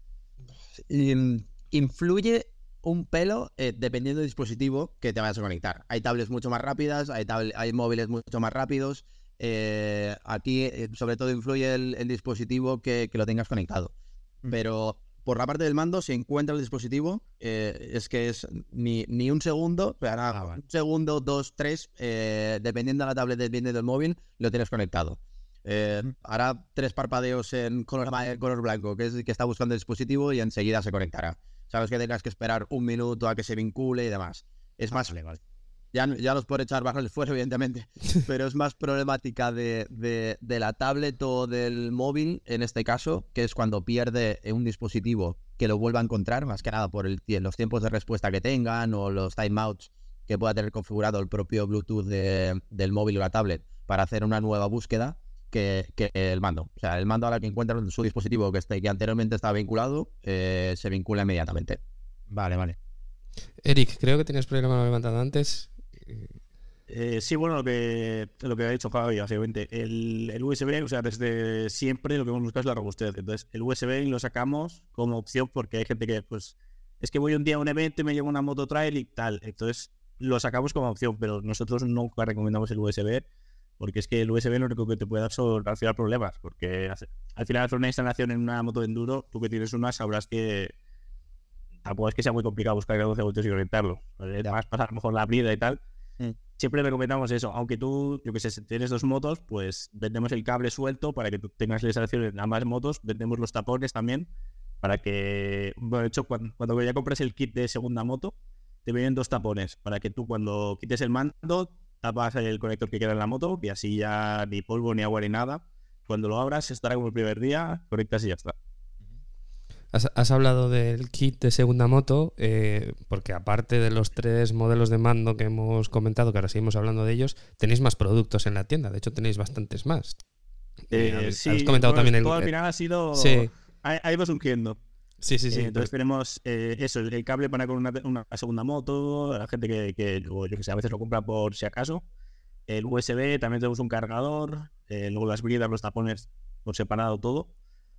Influye un pelo dependiendo del dispositivo que te vayas a conectar. Hay tablets mucho más rápidas, hay móviles mucho más rápidos. Aquí, sobre todo, influye el dispositivo que lo tengas conectado. Pero por la parte del mando, si encuentra el dispositivo, es que es ni un segundo, o sea, un segundo, 2, 3, dependiendo de la tablet, dependiendo del móvil, lo tienes conectado. Hará 3 parpadeos en color blanco, que está buscando el dispositivo, y enseguida se conectará. Sabes que tengas que esperar un minuto a que se vincule y demás. Es más, ya nos puede echar bajo el esfuerzo, evidentemente, pero es más problemática de la tablet o del móvil, en este caso, que es cuando pierde un dispositivo que lo vuelva a encontrar, más que nada por los tiempos de respuesta que tengan o los timeouts que pueda tener configurado el propio Bluetooth del móvil o la tablet para hacer una nueva búsqueda, que el mando. O sea, el mando, a la que encuentra su dispositivo que anteriormente estaba vinculado, se vincula inmediatamente. Vale. Eric, creo que tenías problema lo levantado antes. Sí, bueno, lo que ha dicho Javi, básicamente. El USB, o sea, desde siempre lo que hemos buscado es la robustez. Entonces, el USB lo sacamos como opción porque hay gente que, pues, es que voy un día a un evento y me llevo una moto trail y tal. Entonces, lo sacamos como opción, pero nosotros nunca recomendamos el USB, porque es que el USB lo único que te puede dar son, al final, problemas. Porque al final, hacer una instalación en una moto de enduro, tú que tienes una, sabrás que tampoco es que sea muy complicado buscar el 12 voltios y conectarlo. Además, pasar a lo mejor la brida y tal. Siempre recomendamos eso, aunque tú, yo que sé, si tienes 2 motos, pues vendemos el cable suelto para que tú tengas la instalación en ambas motos, vendemos los tapones también, para que, bueno, de hecho, cuando ya compras el kit de segunda moto, te vienen 2 tapones, para que tú cuando quites el mando, tapas el conector que queda en la moto, y así ya ni polvo, ni agua, ni nada. Cuando lo abras, estará como el primer día, conectas y ya está. Has hablado del kit de segunda moto, porque aparte de los 3 modelos de mando que hemos comentado, que ahora seguimos hablando de ellos, tenéis más productos en la tienda. De hecho, tenéis bastantes más. Sí, has comentado también todo al final ha sido... Sí. Ha ido surgiendo. Sí. Entonces tenemos eso, el cable para con una segunda moto, la gente que yo que sé, a veces lo compra por si acaso. El USB, también tenemos un cargador, luego las bridas, los tapones por separado, todo.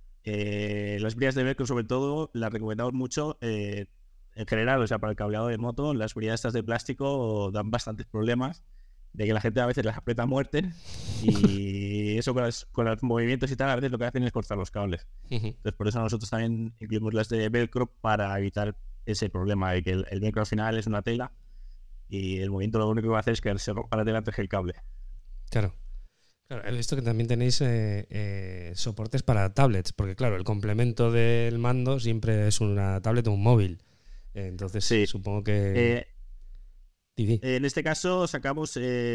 Las bridas de velcro, sobre todo, las recomendamos mucho en general, o sea, para el cableado de moto. Las bridas estas de plástico dan bastantes problemas, de que la gente a veces las aprieta a muerte, y eso con los movimientos y tal, a veces lo que hacen es cortar los cables. Entonces, por eso nosotros también incluimos las de velcro, para evitar ese problema de que el velcro al final es una tela y el movimiento lo único que va a hacer es que se rompa la tela antes que el cable. Claro, he visto que también tenéis soportes para tablets, porque claro, el complemento del mando siempre es una tablet o un móvil. Entonces sí, supongo que... en este caso sacamos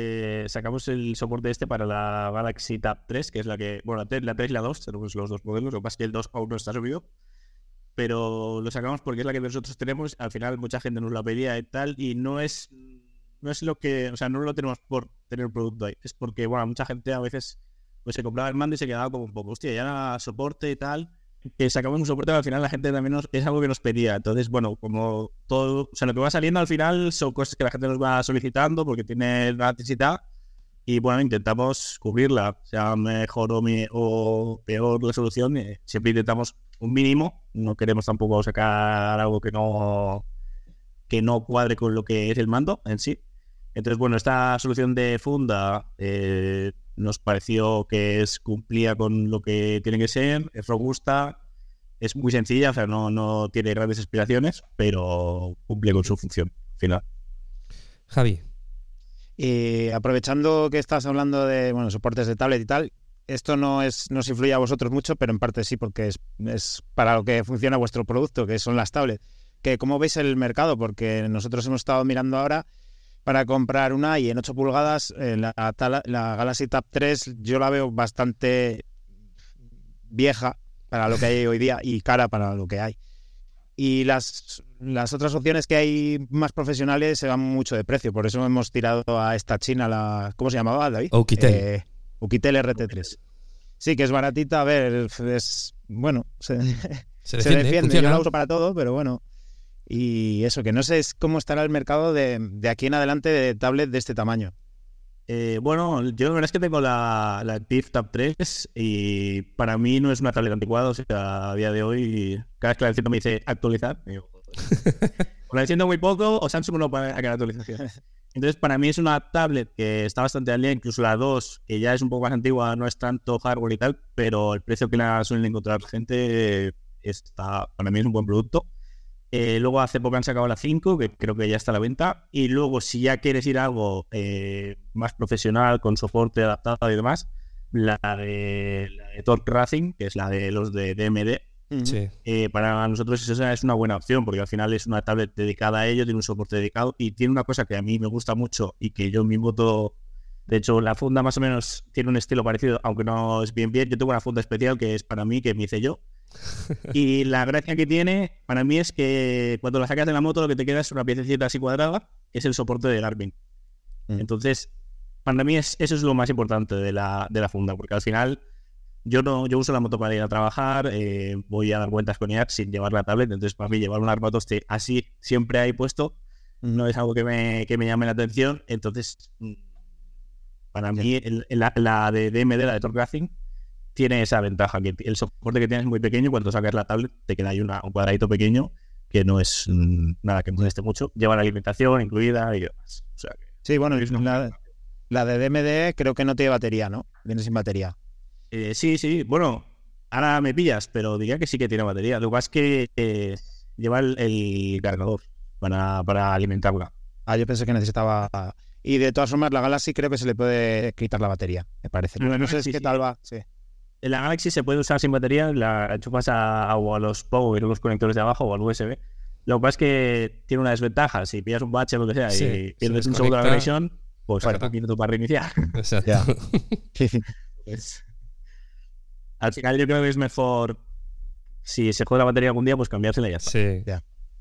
el soporte para la Galaxy Tab 3, que es la que... Bueno, la 3 y la 2, tenemos los 2 modelos, lo que pasa es que el 2 aún no está subido, pero lo sacamos porque es la que nosotros tenemos. Al final mucha gente nos la pedía y tal, y no es lo que... O sea, no lo tenemos por tener un producto ahí, es porque, bueno, mucha gente a veces pues se compraba el mando y se quedaba como un poco, hostia, ya soporte y tal. Sacamos un soporte, pero al final la gente también es algo que nos pedía. Entonces, bueno, como todo, o sea, lo que va saliendo al final son cosas que la gente nos va solicitando porque tiene la necesidad, y bueno, intentamos cubrirla, sea mejor o peor la solución. Siempre intentamos un mínimo, no queremos tampoco sacar algo que no cuadre con lo que es el mando en sí. Entonces, bueno, esta solución de funda nos pareció que cumplía con lo que tiene que ser, es robusta, es muy sencilla, o sea, no tiene grandes aspiraciones, pero cumple con su función final. Javi. Aprovechando que estás hablando de soportes de tablet y tal, esto no os influye a vosotros mucho, pero en parte sí, porque es para lo que funciona vuestro producto, que son las tablets. ¿Cómo veis el mercado? Porque nosotros hemos estado mirando ahora para comprar una, y en 8 pulgadas la Galaxy Tab 3 yo la veo bastante vieja para lo que hay hoy día y cara para lo que hay. Y las otras opciones que hay más profesionales se van mucho de precio, por eso hemos tirado a esta china, ¿cómo se llamaba, David? Oukitel. Oukitel RT3. Sí, que es baratita, a ver, es bueno, se defiende. Yo la uso para todo, pero bueno. Y eso, que no sé cómo estará el mercado de aquí en adelante de tablet de este tamaño. Bueno, yo la verdad es que tengo la TIF Tab 3 y para mí no es una tablet anticuada. O sea, a día de hoy, cada vez que la enciendo me dice actualizar, digo, o la enciendo muy poco o Samsung no puede hacer actualización. Entonces, para mí es una tablet que está bastante al día. Incluso la 2, que ya es un poco más antigua, no es tanto hardware y tal, pero el precio que la suelen encontrar gente para mí es un buen producto. Luego hace poco han sacado la 5, que creo que ya está a la venta. Y luego, si ya quieres ir a algo más profesional, con soporte adaptado y demás, la de Torque Racing, que es la de los de DMD. Sí. Para nosotros esa es una buena opción, porque al final es una tablet dedicada a ello, tiene un soporte dedicado y tiene una cosa que a mí me gusta mucho y que yo en mi moto, de hecho la funda más o menos tiene un estilo parecido, aunque no es bien, yo tengo una funda especial que es para mí, que me hice yo. Y la gracia que tiene para mí es que cuando la sacas de la moto lo que te queda es una piececita así cuadrada, que es el soporte de Garmin. Entonces, para mí eso es lo más importante de la funda, porque al final yo uso la moto para ir a trabajar, voy a dar vueltas con ella sin llevar la tablet, entonces para mí llevar un armatoste así siempre ahí puesto no es algo que me llame la atención. Entonces para mí la de DMD, la de Torque Racing, tiene esa ventaja, que el soporte que tiene es muy pequeño, cuando sacas la tablet te queda ahí un cuadradito pequeño que no es nada que moleste mucho, lleva la alimentación incluida y demás. O sea que, sí, bueno, la de DMD creo que no tiene batería, ¿no? Viene sin batería. Sí, bueno, ahora me pillas, pero diría que sí que tiene batería. Lo que pasa es que lleva el cargador para alimentarla. Yo pensé que necesitaba... Y de todas formas, la Galaxy creo que se le puede quitar la batería, me parece. No sé qué tal va. Sí. En la Galaxy se puede usar sin batería, la enchufas a los power, los conectores de abajo o al USB. Lo que pasa es que tiene una desventaja. Si pillas un bache o lo que sea y pierdes un segundo de la conexión, pues un minuto para reiniciar. Exacto. Pues, al final yo creo que es mejor, si se jode la batería algún día, pues cambiársela y ya está. Sí. Ya.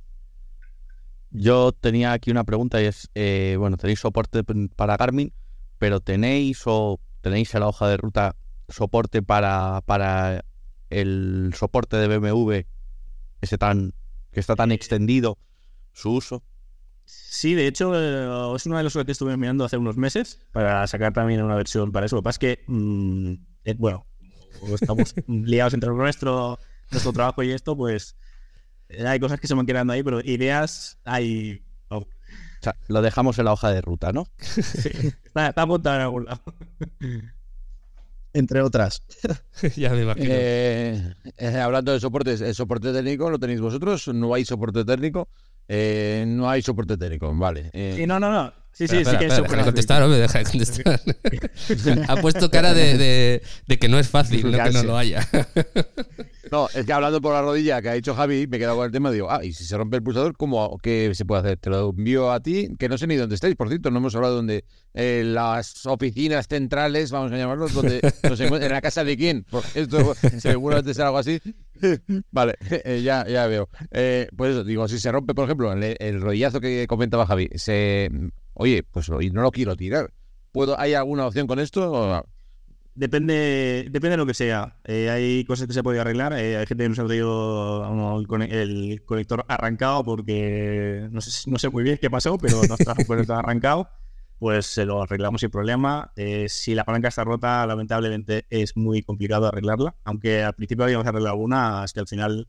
Yo tenía aquí una pregunta y es, bueno, tenéis soporte para Garmin, pero tenéis en la hoja de ruta soporte para el soporte de BMW, que está tan extendido su uso. Sí, de hecho, es una de las cosas que estuve mirando hace unos meses para sacar también una versión para eso. Lo que pasa es que, bueno, estamos liados entre nuestro trabajo y esto, pues hay cosas que se van quedando ahí, pero ideas hay. O sea, lo dejamos en la hoja de ruta, ¿no? Sí, está apuntado en algún lado. Entre otras. Ya me imagino. Hablando de soportes, ¿el soporte técnico lo tenéis vosotros? ¿No hay soporte técnico? No hay soporte técnico, vale. Sí, no. Sí, espera, sí que es déjame contestar, hombre, deja de contestar. Ha puesto cara de que no es fácil, no que no lo haya. No, es que hablando por la rodilla que ha dicho Javi, me he quedado con el tema y digo, y si se rompe el pulsador, ¿qué se puede hacer? Te lo envío a ti, que no sé ni dónde estáis, por cierto, no hemos hablado de dónde, las oficinas centrales, vamos a llamarlos, donde nos encuentran, en la casa de quién, esto seguramente será algo así. Vale, ya veo. Pues eso, digo, si se rompe, por ejemplo, el rodillazo que comentaba Javi, oye, pues no lo quiero tirar. ¿Hay alguna opción con esto? Depende de lo que sea. Hay cosas que se puede arreglar. Hay gente que nos ha traído el conector arrancado porque no sé muy bien qué pasó, pero nos trajo el conector arrancado. Pues se lo arreglamos sin problema. Si la palanca está rota, lamentablemente es muy complicado arreglarla. Aunque al principio habíamos arreglado una, hasta el final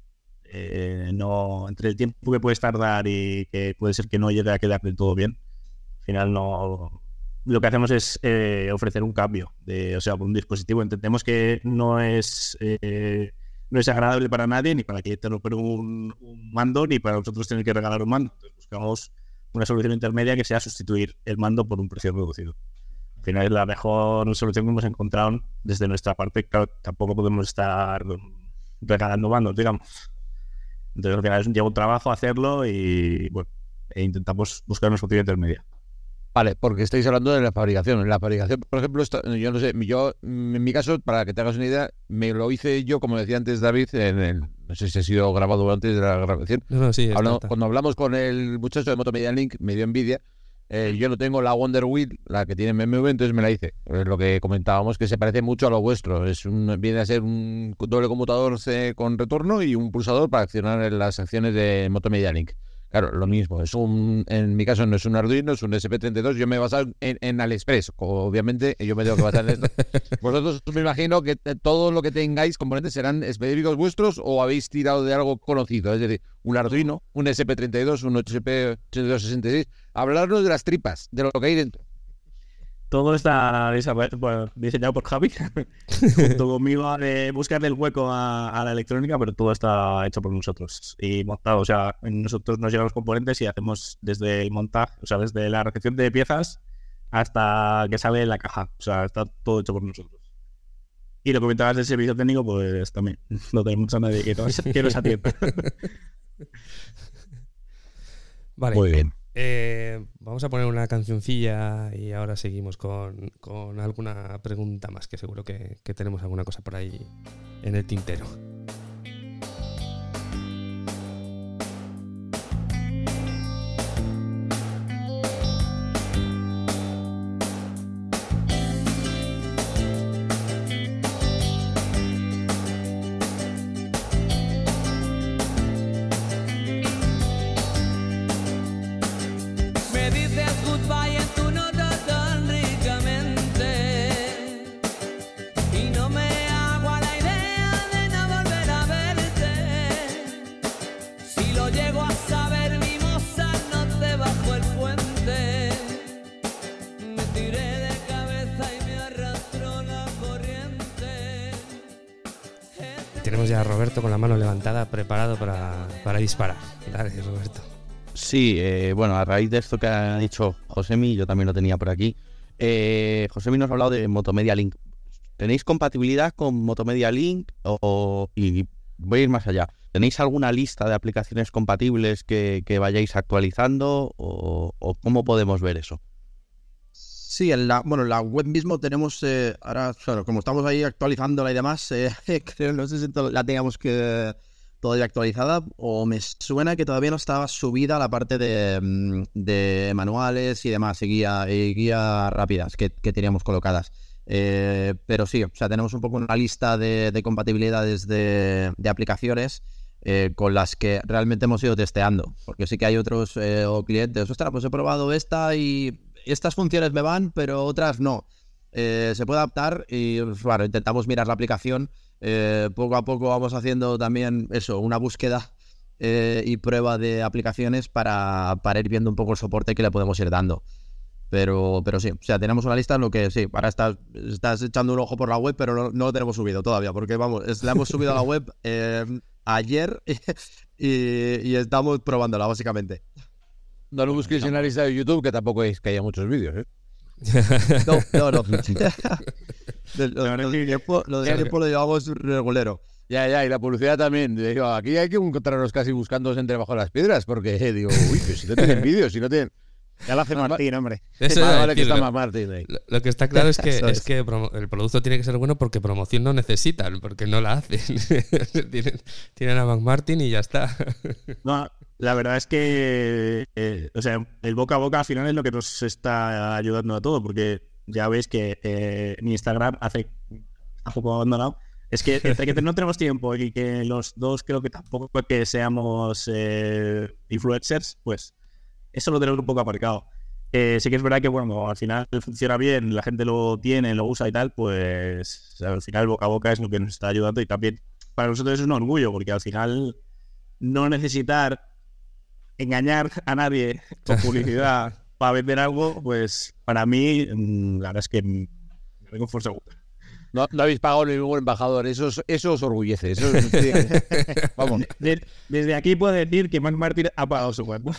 no, entre el tiempo que puedes tardar y que puede ser que no llegue a quedar del todo bien, al final no. Lo que hacemos es ofrecer un cambio, por un dispositivo. Entendemos que no es agradable para nadie, ni para que te romper un mando, ni para nosotros tener que regalar un mando. Entonces buscamos una solución intermedia que sea sustituir el mando por un precio reducido. Al final es la mejor solución que hemos encontrado desde nuestra parte. Claro, tampoco podemos estar regalando mandos, digamos. Entonces al final lleva un trabajo hacerlo y bueno, intentamos buscar una solución intermedia. Vale, porque estáis hablando de la fabricación. En la fabricación, por ejemplo, yo no sé, en mi caso, para que te hagas una idea, me lo hice yo, como decía antes David, no sé si ha sido grabado antes de la grabación. No, sí, cuando hablamos con el muchacho de Moto Media Link, me dio envidia. Yo no tengo la Wonder Wheel, la que tiene BMW, entonces me la hice. Es lo que comentábamos, que se parece mucho a lo vuestro. Viene a ser un doble conmutador con retorno y un pulsador para accionar en las acciones de Moto Media Link. Claro, lo mismo. En mi caso no es un Arduino, es un SP32. Yo me he basado en AliExpress. Obviamente, yo me tengo que basar en esto. Vosotros me imagino que todo lo que tengáis componentes serán específicos vuestros o habéis tirado de algo conocido. Es decir, un Arduino, un SP32, un SP8266. Hablarnos de las tripas, de lo que hay dentro. todo está diseñado por Javi, junto conmigo de buscarle el hueco a la electrónica, pero todo está hecho por nosotros y montado. O sea, nosotros nos llevamos los componentes y hacemos desde el montaje, o sea, desde la recepción de piezas hasta que sale la caja. O sea, está todo hecho por nosotros. Y lo comentabas del servicio técnico, pues también no tenemos a nadie que nos atienda. Vale. Muy bien. Vamos a poner una cancioncilla y ahora seguimos con alguna pregunta más, que seguro que tenemos alguna cosa por ahí en el tintero. Tenemos ya a Roberto con la mano levantada, preparado para disparar. Dale, Roberto. Sí, bueno, a raíz de esto que ha dicho Josemi, yo también lo tenía por aquí. Josemi nos ha hablado de Motomedia Link. ¿Tenéis compatibilidad con Motomedia Link? Y voy a ir más allá. ¿Tenéis alguna lista de aplicaciones compatibles que vayáis actualizando? ¿O cómo podemos ver eso? Sí, en la web mismo tenemos, ahora, claro, como estamos ahí actualizándola y demás, creo, no sé si la teníamos todavía actualizada, o me suena que todavía no estaba subida la parte de manuales y demás, y guías rápidas que teníamos colocadas. Pero sí, o sea, tenemos un poco una lista de compatibilidades de aplicaciones con las que realmente hemos ido testeando, porque sí que hay otros clientes, ostras, pues he probado esta y estas funciones me van, pero otras no. Se puede adaptar y, bueno, intentamos mirar la aplicación. Poco a poco vamos haciendo también eso, una búsqueda y prueba de aplicaciones para ir viendo un poco el soporte que le podemos ir dando. Pero sí, o sea, tenemos una lista en lo que sí, ahora estás echando un ojo por la web, pero no lo tenemos subido todavía, porque vamos, la hemos subido a la web ayer y estamos probándola, básicamente. No lo busquéis en la lista de YouTube, que tampoco es que haya muchos vídeos, ¿eh? No. Lo de tiempo lo llevamos regulero. Ya, y la publicidad también. Digo, aquí hay que encontrarnos casi buscándose entre bajo las piedras, porque digo, uy, que si no tienen vídeos, si no tienen... Ya lo hace Martín, hombre. Eso vale que está más Martín ahí. Lo que está claro es que el producto tiene que ser bueno porque promoción no necesitan, porque no la hacen. tienen a Mac Martin y ya está. No, la verdad es que o sea, el boca a boca al final es lo que nos está ayudando a todo, porque ya veis que mi Instagram hace un poco abandonado. Es que entre que no tenemos tiempo y que los dos creo que tampoco que seamos influencers, pues eso lo tenemos un poco aparcado. Sí que es verdad que, bueno, al final funciona bien, la gente lo tiene, lo usa y tal, pues al final boca a boca es lo que nos está ayudando, y también para nosotros es un orgullo, porque al final no necesitar engañar a nadie con publicidad para vender algo, pues para mí la verdad es que me vengo por seguro. No habéis pagado ningún embajador, eso os orgullece. Vamos. Desde aquí puedo decir que Mac Martin ha pagado su cuerpo.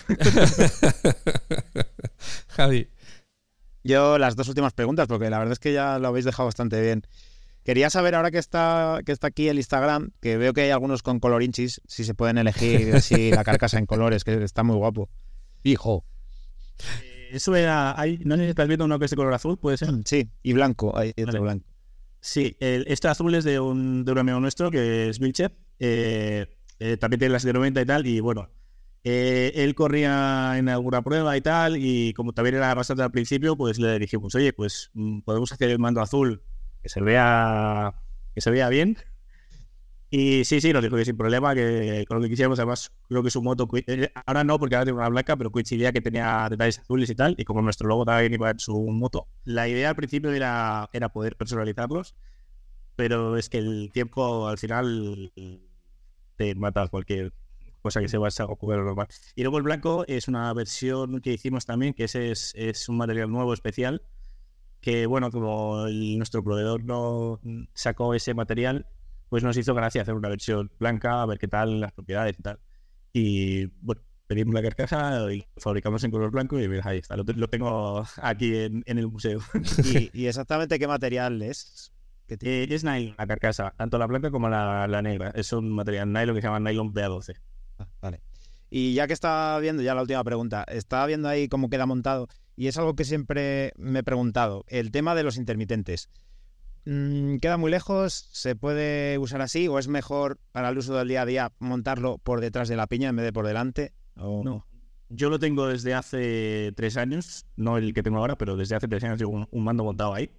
Javi. Yo las dos últimas preguntas, porque la verdad es que ya lo habéis dejado bastante bien. Quería saber, ahora que está aquí el Instagram, que veo que hay algunos con colorinchis, si se pueden elegir así la carcasa en colores, que está muy guapo. Hijo. Eso era... ¿No sé si estás viendo uno que es de color azul? ¿Puede ser? Sí, y blanco. Hay otro blanco. Sí, este azul es de un amigo nuestro que es Vilchep. También tiene las de 90 y tal. Y bueno, él corría en alguna prueba y tal. Y como también era bastante al principio, pues le dijimos, oye, pues podemos hacer el mando azul que se vea bien. Y sí, nos dijo que sin problema, que con lo que quisiéramos. Además, creo que su moto, ahora no, porque ahora tiene una blanca, pero coincidía que tenía detalles azules y tal. Y como nuestro logo también iba en su moto, la idea al principio era poder personalizarlos, pero es que el tiempo al final te mata cualquier cosa que se vaya a ocupar normal. Y luego el blanco es una versión que hicimos también, que ese es un material nuevo especial, que bueno, como nuestro proveedor no sacó ese material, pues nos hizo gracia hacer una versión blanca, a ver qué tal las propiedades y tal. Y bueno, pedimos la carcasa y lo fabricamos en color blanco y mira, ahí está, lo tengo aquí en el museo. ¿Y exactamente qué material es? Es nylon la carcasa, tanto la blanca como la negra. Es un material nylon que se llama nylon BA12. Vale. Y ya que estaba viendo, ya la última pregunta, estaba viendo ahí cómo queda montado y es algo que siempre me he preguntado, el tema de los intermitentes. ¿Queda muy lejos? ¿Se puede usar así o es mejor para el uso del día a día montarlo por detrás de la piña en vez de por delante? ¿O... No, yo lo tengo desde hace 3 años, no el que tengo ahora, pero desde hace 3 años tengo un mando montado ahí.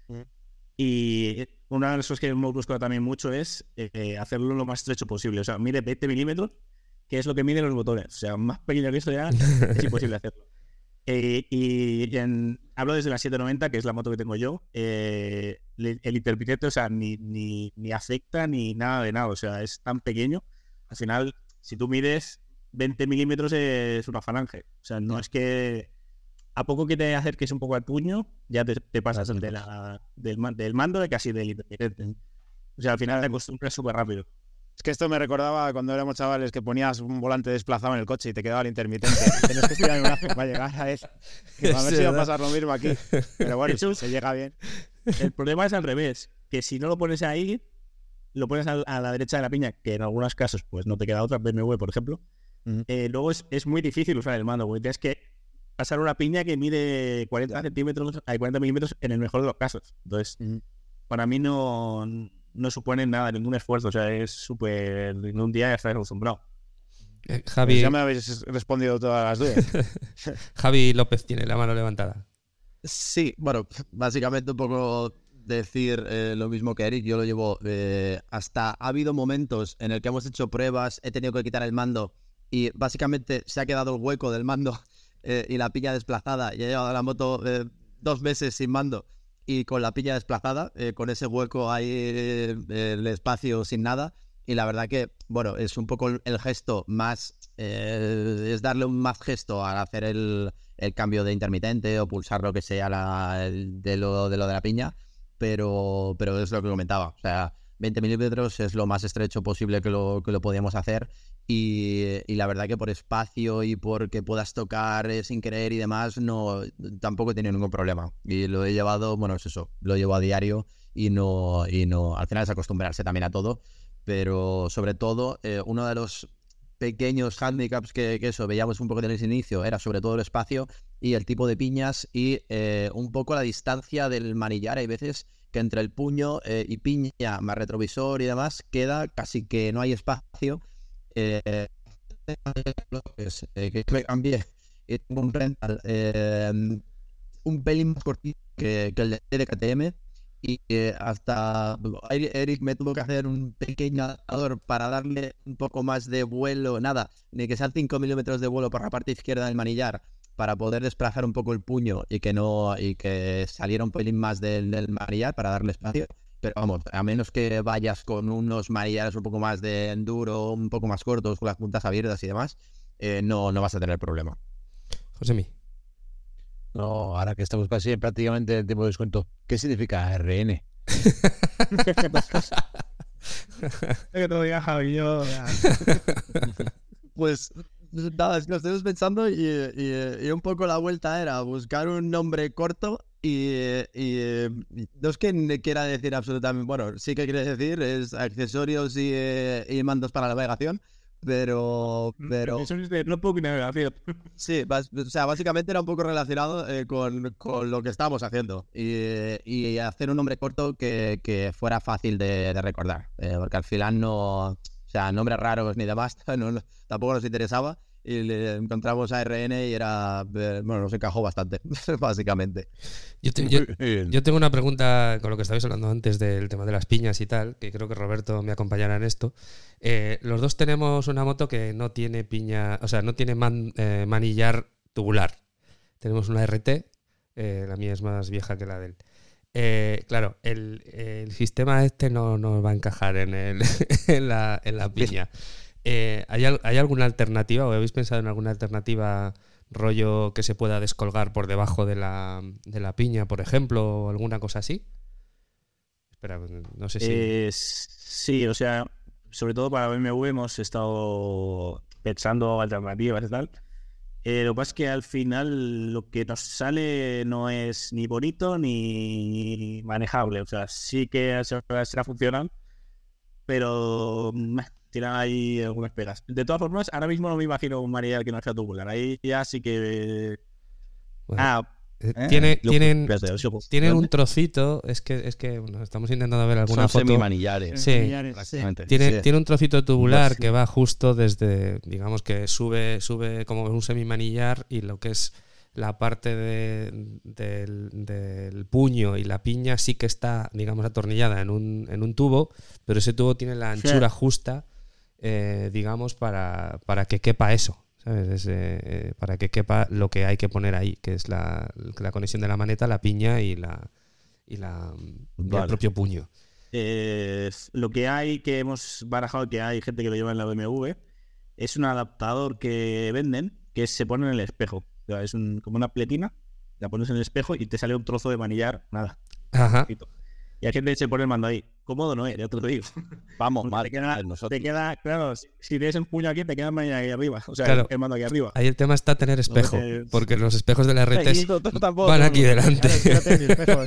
Y una de las cosas que hemos buscado también mucho es hacerlo lo más estrecho posible. O sea, mide 20 milímetros, que es lo que miden los botones. O sea, más pequeño que eso ya es imposible hacerlo. Hablo desde la 790, que es la moto que tengo yo. El intermitente, o sea, ni afecta ni nada de nada. O sea, es tan pequeño. Al final, si tú mides 20 milímetros es una falange. O sea, no es que a poco que te acerques un poco al puño, ya te pasas del mando de casi del intermitente. O sea, al final te acostumbras súper rápido. Es que esto me recordaba cuando éramos chavales que ponías un volante desplazado en el coche y te quedaba el intermitente. Tienes que estirar el brazo para llegar a él. Que a ver si va a pasar lo mismo aquí. Pero bueno, se llega bien. El problema es al revés. Que si no lo pones ahí, lo pones a la derecha de la piña, que en algunos casos pues no te queda otra, BMW por ejemplo. Luego es muy difícil usar el mando, porque tienes que pasar una piña que mide 40 centímetros a 40 milímetros en el mejor de los casos. Entonces, para mí no supone nada, ningún esfuerzo. O sea, es súper... En un día ya estás acostumbrado. Javi... Pues ya me habéis respondido todas las dudas. Javi López tiene la mano levantada. Sí, bueno, básicamente un poco decir lo mismo que Eric. Yo lo llevo hasta... Ha habido momentos en el que hemos hecho pruebas, he tenido que quitar el mando y básicamente se ha quedado el hueco del mando y la piña desplazada. Y he llevado la moto 2 meses sin mando y con la piña desplazada, con ese hueco ahí, el espacio sin nada. Y la verdad que, bueno, es un poco el gesto más... es darle un más gesto al hacer el cambio de intermitente o pulsar lo que sea de lo de la piña, pero es lo que comentaba. O sea, 20 milímetros es lo más estrecho posible que lo podíamos hacer y la verdad que por espacio y porque puedas tocar sin querer y demás, tampoco he tenido ningún problema. Y lo he llevado, bueno, es eso, lo llevo a diario y no al final es acostumbrarse también a todo, pero sobre todo uno de los pequeños handicaps que eso veíamos un poco desde el inicio era sobre todo el espacio y el tipo de piñas y un poco la distancia del manillar. Hay veces que entre el puño y piña más retrovisor y demás queda casi que no hay espacio. Que me cambié y tengo un rental un pelín más cortito que el de KTM y hasta Eric me tuvo que hacer un pequeño adaptador para darle un poco más de vuelo, nada, ni que sean 5 milímetros de vuelo por la parte izquierda del manillar para poder desplazar un poco el puño y que saliera un pelín más del manillar para darle espacio. Pero vamos, a menos que vayas con unos manillares un poco más de enduro, un poco más cortos, con las puntas abiertas y demás, no vas a tener problema. Josemi. No, ahora que estamos casi en prácticamente el tiempo de descuento, ¿qué significa RN? Que te lo diga Javi, yo... Pues nada, es que lo estuvimos pensando y un poco la vuelta era buscar un nombre corto y no es que quiera decir absolutamente, bueno, sí que quiere decir es accesorios y mandos para la navegación, pero accesorios de no puedo navegación. Sí, o sea, básicamente era un poco relacionado con lo que estábamos haciendo y hacer un nombre corto que fuera fácil de recordar, porque al final no, o sea, nombres raros ni demás tampoco nos interesaba. Y le encontramos a RN y era... Bueno, nos encajó bastante, básicamente. Yo tengo una pregunta con lo que estabais hablando antes del tema de las piñas y tal, que creo que Roberto me acompañará en esto. Los dos tenemos una moto que no tiene piña... O sea, no tiene manillar tubular. Tenemos una RT, la mía es más vieja que la de él. Claro, el sistema este no va a encajar en la piña. ¿Hay alguna alternativa o habéis pensado en alguna alternativa rollo que se pueda descolgar por debajo de la piña, por ejemplo, o alguna cosa así? Espera, no sé si... Sí, o sea, sobre todo para BMW hemos estado pensando alternativas y tal. Lo que pasa es que al final lo que nos sale no es ni bonito ni manejable. O sea, sí que será funcional, pero tiene ahí algunas pegas. De todas formas, ahora mismo no me imagino un manillar que no sea tubular. Ahí ya sí que... Bueno, tienen un trocito, es que bueno, estamos intentando ver alguna foto. Son semimanillares. Sí, prácticamente. Tiene un trocito tubular que va justo desde, digamos que sube como un semimanillar, y lo que es la parte del puño y la piña sí que está, digamos, atornillada en un tubo, pero ese tubo tiene la anchura justa, digamos, para que quepa eso. ¿Sabes? Para que quepa lo que hay que poner ahí, que es la conexión de la maneta, la piña y el propio puño. Lo que hay, que hemos barajado, que hay gente que lo lleva en la BMW, es un adaptador que venden que se pone en el espejo. O sea, es como una pletina, la pones en el espejo y te sale un trozo de manillar, nada. Ajá. Y hay gente que se pone el mando ahí. Cómodo no es, ya te lo digo. Vamos, mal. Te queda, claro, si tienes un puño aquí, te queda el manillar aquí arriba. O sea, claro, el mando aquí arriba. Ahí el tema está tener espejo, porque los espejos de la RT van aquí delante. Claro, es que no tenéis espejos.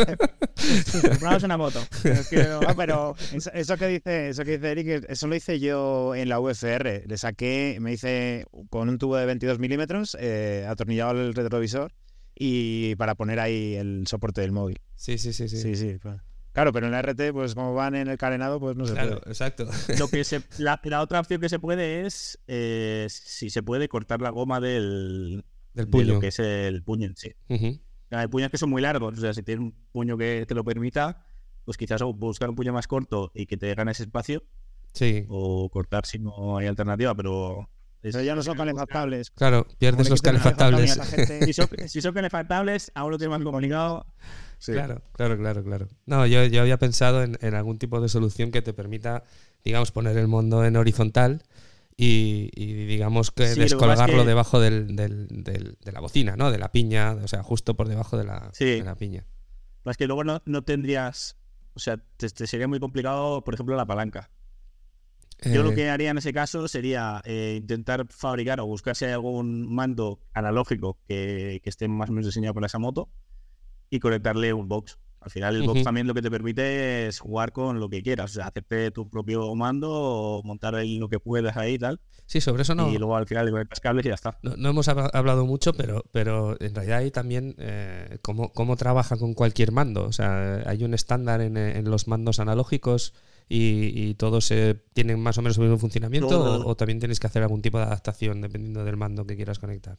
Compramos una moto. Pero eso que dice Eric, eso lo hice yo en la UFR. Le saqué, me hice con un tubo de 22 milímetros, atornillado al retrovisor, y para poner ahí el soporte del móvil. Sí. Claro, pero en la RT, pues como van en el carenado, pues no se puede. Claro, exacto. La otra opción que se puede es, si se puede, cortar la goma del puño. De lo que es el puño en sí. Uh-huh. Hay puños que son muy largos, o sea, si tienes un puño que te lo permita, pues quizás buscar un puño más corto y que te gane ese espacio. Sí. O cortar si no hay alternativa, pero... Pero ya no son calefactables. Claro, pierdes los calefactables. Si son calefactables, aún lo tienes más complicado. Sí. Claro. No, yo había pensado en algún tipo de solución que te permita, digamos, poner el mondo en horizontal y digamos que descolgarlo debajo de la bocina, ¿no? De la piña, o sea, justo por debajo de la piña. Es que luego no tendrías... O sea, te sería muy complicado, por ejemplo, la palanca. Yo lo que haría en ese caso sería intentar fabricar o buscar si hay algún mando analógico que esté más o menos diseñado para esa moto y conectarle un box. Al final el box también lo que te permite es jugar con lo que quieras, o sea, hacerte tu propio mando o montar ahí lo que puedas ahí y tal. Sí, sobre eso no. Y luego al final le conectas cables y ya está. No hemos hablado mucho, pero en realidad hay también cómo trabaja con cualquier mando. O sea, hay un estándar en los mandos analógicos y todos tienen más o menos el mismo funcionamiento, o también tienes que hacer algún tipo de adaptación dependiendo del mando que quieras conectar.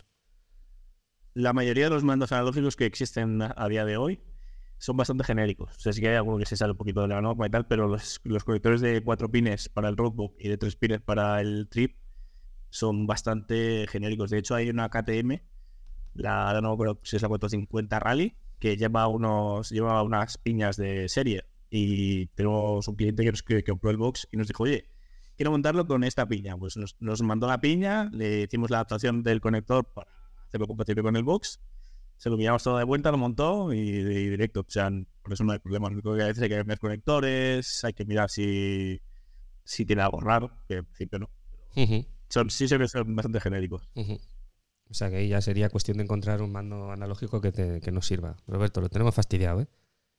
La mayoría de los mandos analógicos que existen a día de hoy son bastante genéricos. O sea, sí que hay alguno que se sale un poquito de la norma y tal, pero los conectores de 4 pines para el roadbook y de 3 pines para el trip son bastante genéricos. De hecho, hay una KTM, no me acuerdo si es la 450 Rally, que lleva unas piñas de serie. Y tenemos un cliente que compró el box y nos dijo, oye, quiero montarlo con esta piña. Pues nos mandó la piña, le hicimos la adaptación del conector para hacerlo compatible con el box, se lo pillamos todo de vuelta, lo montó y directo. O sea, por eso no hay problema. Lo único que a veces hay que cambiar conectores, hay que mirar si tiene algo raro, que en principio no. Uh-huh. Sí se son bastante genéricos. Uh-huh. O sea que ahí ya sería cuestión de encontrar un mando analógico que nos sirva. Roberto, lo tenemos fastidiado, ¿eh?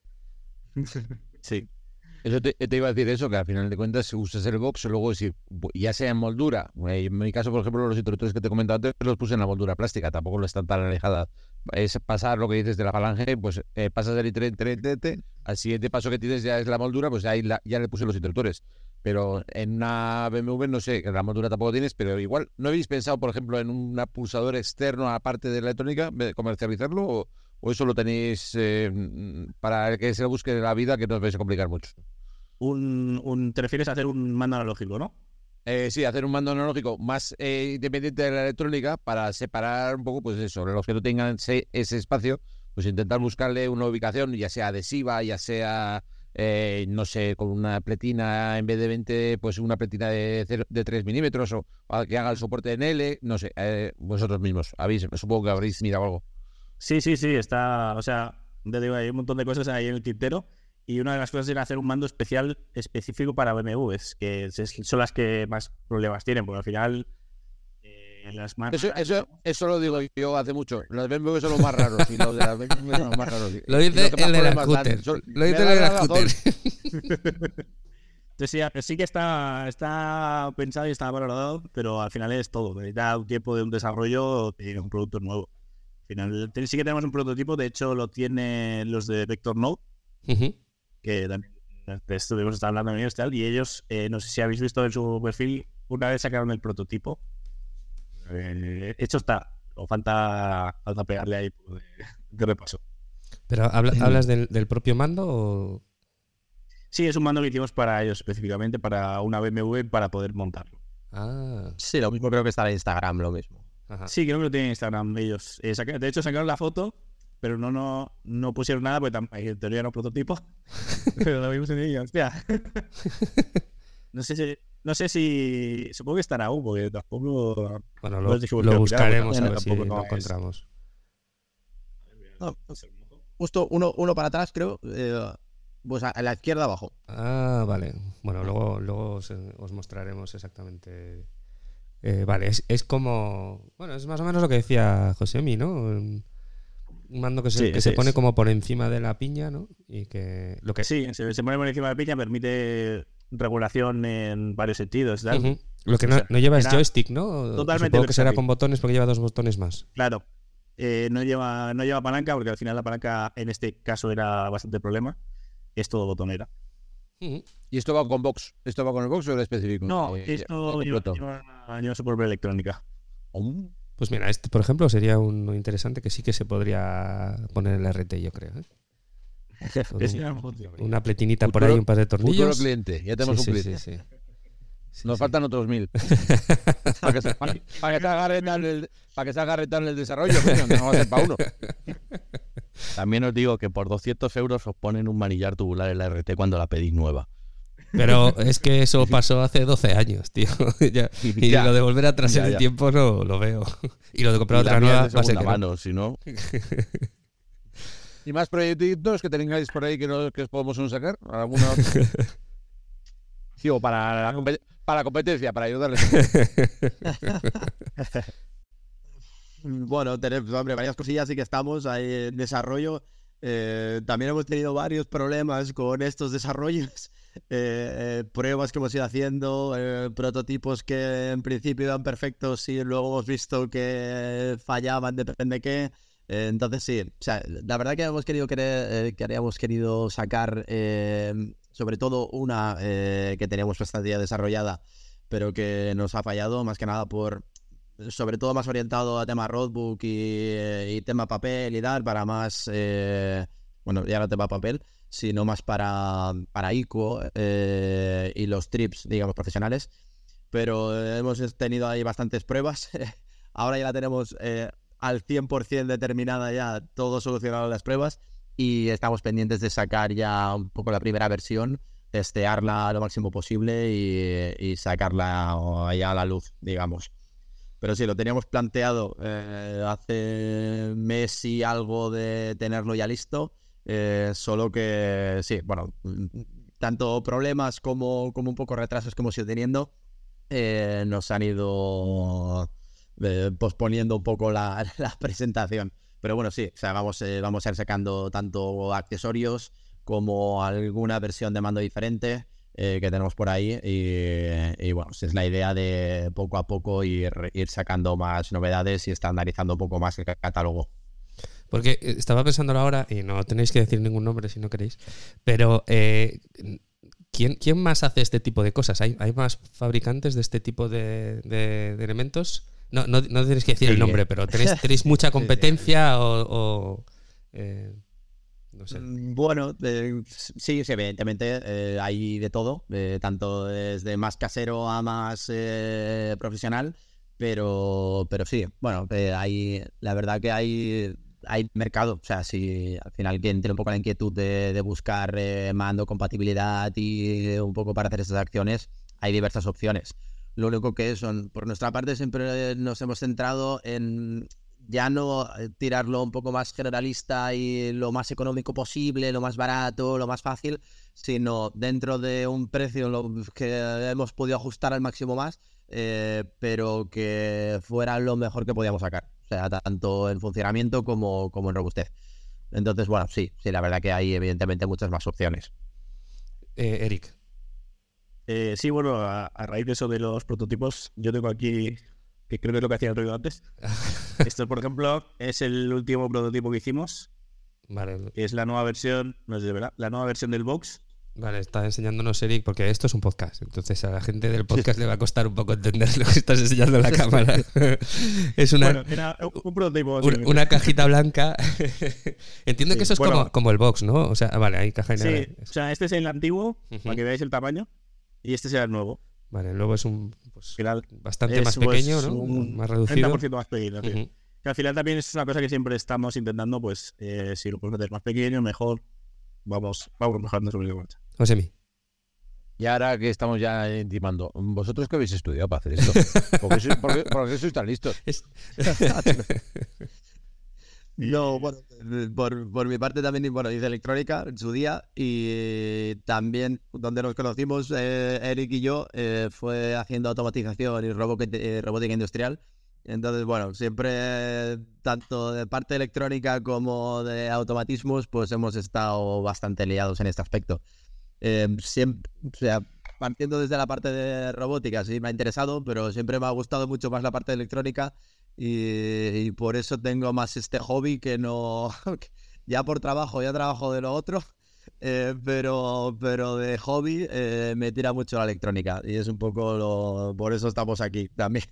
Sí. Eso te iba a decir eso, que al final de cuentas usas el box, luego si ya sea en moldura, en mi caso por ejemplo los interruptores que te he comentado antes los puse en la moldura plástica, tampoco lo están tan alejada, es pasar lo que dices de la falange, pues pasas el interruptor, al siguiente paso que tienes ya es la moldura, pues ahí ya le puse los interruptores, pero en una BMW no sé, la moldura tampoco tienes, pero igual, ¿no habéis pensado por ejemplo en un pulsador externo aparte de la electrónica, comercializarlo o eso lo tenéis para el que se lo busque en la vida que no os vais a complicar mucho? ¿Te refieres a hacer un mando analógico, no? Sí, hacer un mando analógico más independiente de la electrónica para separar un poco, pues eso, los que no tengan ese espacio, pues intentar buscarle una ubicación, ya sea adhesiva, ya sea no sé, con una pletina en vez de 20, pues una pletina de 3 milímetros o que haga el soporte en L, no sé, vosotros mismos, supongo que habréis mirado algo. Sí, está, o sea, te digo, hay un montón de cosas ahí en el tintero y una de las cosas era hacer un mando específico para BMWs, que son las que más problemas tienen, porque al final las marcas... Eso lo digo yo hace mucho. Los BMW son los más raros. Y los de las BMW son los más raros. Lo dice el de la scooter. Lo dice el de la scooter. Entonces sí que está pensado y está valorado, pero al final es todo. Necesita un tiempo de un desarrollo de un producto nuevo. Al final sí que tenemos un prototipo, de hecho lo tienen los de Vector Node, que también de esto estado hablando en ellos y tal, y ellos, no sé si habéis visto en su perfil, una vez sacaron el prototipo. Hecho está, o falta pegarle ahí de repaso. ¿Pero hablas del propio mando o...? Sí, es un mando que hicimos para ellos específicamente, para una BMW, para poder montarlo. Sí, lo mismo creo que está en Instagram, lo mismo. Ajá. Sí, creo que lo tienen en Instagram ellos. De hecho, sacaron la foto, pero no pusieron nada, porque en teoría no prototipo. Pero lo vimos en ellos, hostia. No sé si... Supongo que estará aún, porque tampoco... Bueno, lo buscaremos a ver si lo encontramos. No, justo uno para atrás, creo. Pues a la izquierda abajo. Vale. Bueno, luego os mostraremos exactamente. Vale, es como... Bueno, es más o menos lo que decía Josemi, ¿no? Un mando que se pone como por encima de la piña, ¿no? Y que... Sí, se pone por encima de la piña, permite regulación en varios sentidos. Uh-huh. Lo que no lleva es joystick, ¿no? Totalmente. Supongo que será con botones porque lleva 2 botones más. Claro. No lleva palanca, porque al final la palanca en este caso era bastante problema. Es todo botonera. Uh-huh. ¿Y esto va con box? ¿Esto va con el box o el específico? No, esto lleva su propia electrónica. Pues mira, este por ejemplo sería uno interesante que sí que se podría poner en el RT, yo creo. Una pletinita por ahí, un par de tornillos. Futuro cliente, ya tenemos un cliente. Sí. Nos faltan otros 1000. para que se agarre tan el desarrollo, coño, no va a ser para uno. También os digo que por 200 euros os ponen un manillar tubular en la RT cuando la pedís nueva. Pero es que eso pasó hace 12 años, tío. Y lo de volver atrás en el tiempo no lo veo. Y lo de comprar otra nueva va a ser mano, si no. ¿Y más proyectitos que tengáis por ahí que os podemos sacar? ¿Alguna otra? Digo, para la competencia, para ayudarles. Bueno, tenemos, varias cosillas sí que estamos ahí en desarrollo. También hemos tenido varios problemas con estos desarrollos. Pruebas que hemos ido haciendo, prototipos que en principio iban perfectos y luego hemos visto que fallaban, depende de qué. Entonces sí, o sea, la verdad que habíamos querido sacar sobre todo una que teníamos bastante ya desarrollada, pero que nos ha fallado más que nada sobre todo más orientado a tema roadbook y tema papel y tal, para más, bueno, ya no tema papel, sino más para ICO y los trips, digamos, profesionales. Pero hemos tenido ahí bastantes pruebas. Ahora ya la tenemos al 100% determinada ya, todo solucionado las pruebas, y estamos pendientes de sacar ya un poco la primera versión, testearla lo máximo posible y sacarla ya a la luz, digamos. Pero sí, lo teníamos planteado hace mes y algo de tenerlo ya listo, solo que sí, bueno, tanto problemas como un poco retrasos que hemos ido teniendo nos han ido posponiendo un poco la presentación. Pero bueno, sí, o sea, vamos a ir sacando tanto accesorios como alguna versión de mando diferente que tenemos por ahí y bueno, es la idea de poco a poco ir sacando más novedades y estandarizando un poco más el catálogo. Porque estaba pensándolo ahora, y no tenéis que decir ningún nombre si no queréis, pero ¿quién más hace este tipo de cosas? ¿Hay más fabricantes de este tipo de elementos? No tenéis que decir el nombre, pero ¿tenéis mucha competencia o no sé? Bueno, sí, evidentemente hay de todo, tanto desde más casero a más profesional, pero sí, bueno, la verdad que hay hay mercado. O sea, si al final quien tiene un poco la inquietud de buscar mando, compatibilidad y un poco para hacer estas acciones, hay diversas opciones. Lo único que son, por nuestra parte, siempre nos hemos centrado en ya no tirarlo un poco más generalista y lo más económico posible, lo más barato, lo más fácil, sino dentro de un precio que hemos podido ajustar al máximo más, pero que fuera lo mejor que podíamos sacar. O sea, tanto en funcionamiento como en robustez. Entonces, bueno, sí, la verdad que hay evidentemente muchas más opciones. Eric. Sí, bueno, a raíz de eso de los prototipos, yo tengo aquí, que creo que es lo que hacía el ruido antes. Esto, por ejemplo, es el último prototipo que hicimos. Vale. Que es la nueva versión, no sé de verdad, la nueva versión del box. Vale, está enseñándonos Eric, porque esto es un podcast, entonces a la gente del podcast le va a costar un poco entender lo que estás enseñando en la cámara. Es una, bueno, era un prototipo. Una cajita blanca. Entiendo que eso es como el box, ¿no? O sea, vale, hay caja y nada. Sí, o sea, este es el antiguo, para que veáis el tamaño, y este será el nuevo. Vale, el nuevo es bastante más pequeño, ¿no? Más reducido. 30% más pequeño, sí. Que al final también es una cosa que siempre estamos intentando, pues, si lo podemos hacer más pequeño, mejor, vamos mejorando sobre la marcha. Josemi. Y ahora que estamos ya intimando, ¿vosotros qué habéis estudiado para hacer esto? ¿Por qué sois tan listos? No, bueno, por mi parte también, bueno, hice electrónica en su día y también donde nos conocimos, Eric y yo, fue haciendo automatización y robótica industrial. Entonces, bueno, siempre, tanto de parte electrónica como de automatismos, pues hemos estado bastante liados en este aspecto. Siempre, o sea, partiendo desde la parte de robótica, sí me ha interesado, pero siempre me ha gustado mucho más la parte de electrónica y por eso tengo más este hobby que no... Ya por trabajo, ya trabajo de lo otro, pero de hobby me tira mucho la electrónica y es un poco por eso estamos aquí también.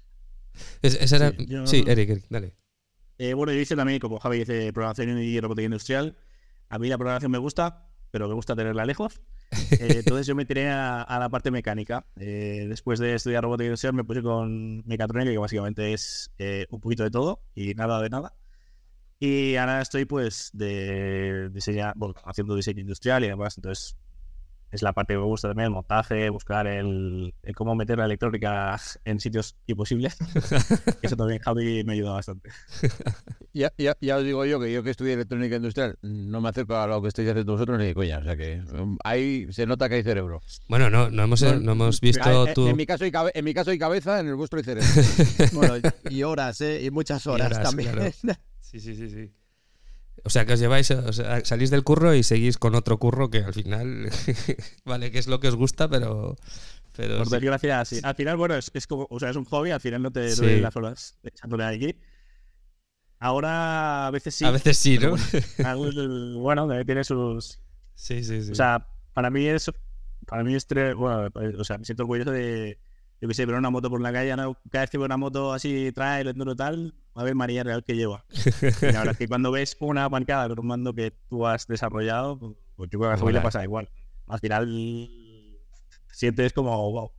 Sí, Eric, dale. Bueno, yo hice también, como Javi dice, programación y robótica industrial. A mí la programación me gusta, pero me gusta tenerla lejos. Entonces yo me tiré a la parte mecánica. Después de estudiar robótica industrial me puse con mecatrónica, que básicamente es un poquito de todo y nada de nada. Y ahora estoy pues haciendo diseño industrial y demás. Entonces es la parte que me gusta también, el montaje, buscar el cómo meter la electrónica en sitios imposibles. Eso también Javi me ayuda bastante. Ya os digo yo que estudié electrónica industrial no me acerco a lo que estáis haciendo vosotros ni de coña. O sea que ahí se nota que hay cerebro. Bueno, no hemos visto tú... En mi caso hay cabeza, en el vuestro hay cerebro. Bueno, y horas, y muchas horas también. Claro. Sí. O sea, que os lleváis, salís del curro y seguís con otro curro que al final, vale, que es lo que os gusta, pero por desgracia, sí. Al final, bueno, es como, o sea, es un hobby, al final no te duelen las horas echándole aquí. Ahora, a veces sí. A veces sí, ¿no? Bueno, tiene sus... Sí. O sea, para mí es bueno, o sea, me siento orgulloso de, yo que sé, ver una moto por la calle, ¿no? Cada vez que veo una moto así, trae el enduro tal, a ver María Real que lleva. Y la verdad es que cuando ves una bancada con un mando que tú has desarrollado, pues yo creo que a Javi le pasa igual. Al final sientes como wow.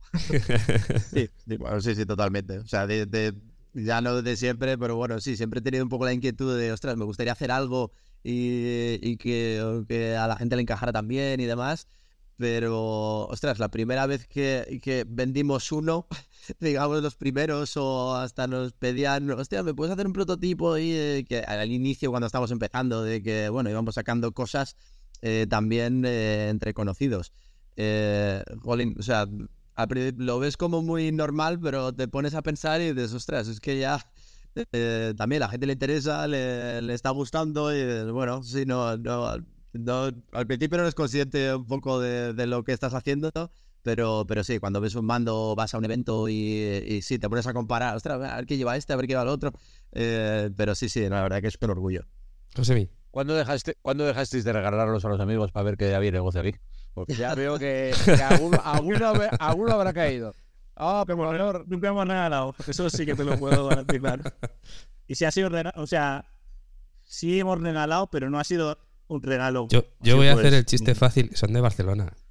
Sí, totalmente. O sea, ya no de siempre, pero bueno, sí, siempre he tenido un poco la inquietud de, ostras, me gustaría hacer algo y que a la gente le encajara también y demás. Pero, ostras, la primera vez que vendimos uno, digamos los primeros, o hasta nos pedían, hostia, ¿me puedes hacer un prototipo? Y que al inicio, cuando estábamos empezando, de que, bueno, íbamos sacando cosas también entre conocidos. O sea, lo ves como muy normal, pero te pones a pensar y dices, ostras, es que ya también a la gente le interesa, le está gustando y, bueno, sí, no, al principio no eres consciente un poco de lo que estás haciendo, pero sí, cuando ves un mando, vas a un evento y sí, te pones a comparar, ostras, a ver qué lleva este, a ver qué lleva el otro, pero sí, la verdad que es un orgullo. Josemi. ¿Cuándo dejasteis de regalarlos a los amigos para ver que había negocio aquí? Porque ya veo que alguno habrá caído. Pero nunca hemos regalado, eso sí que te lo puedo garantizar. Y si ha sido regalado, o sea, sí hemos regalado, pero no ha sido un regalo. Yo voy a hacer el chiste fácil, son de Barcelona.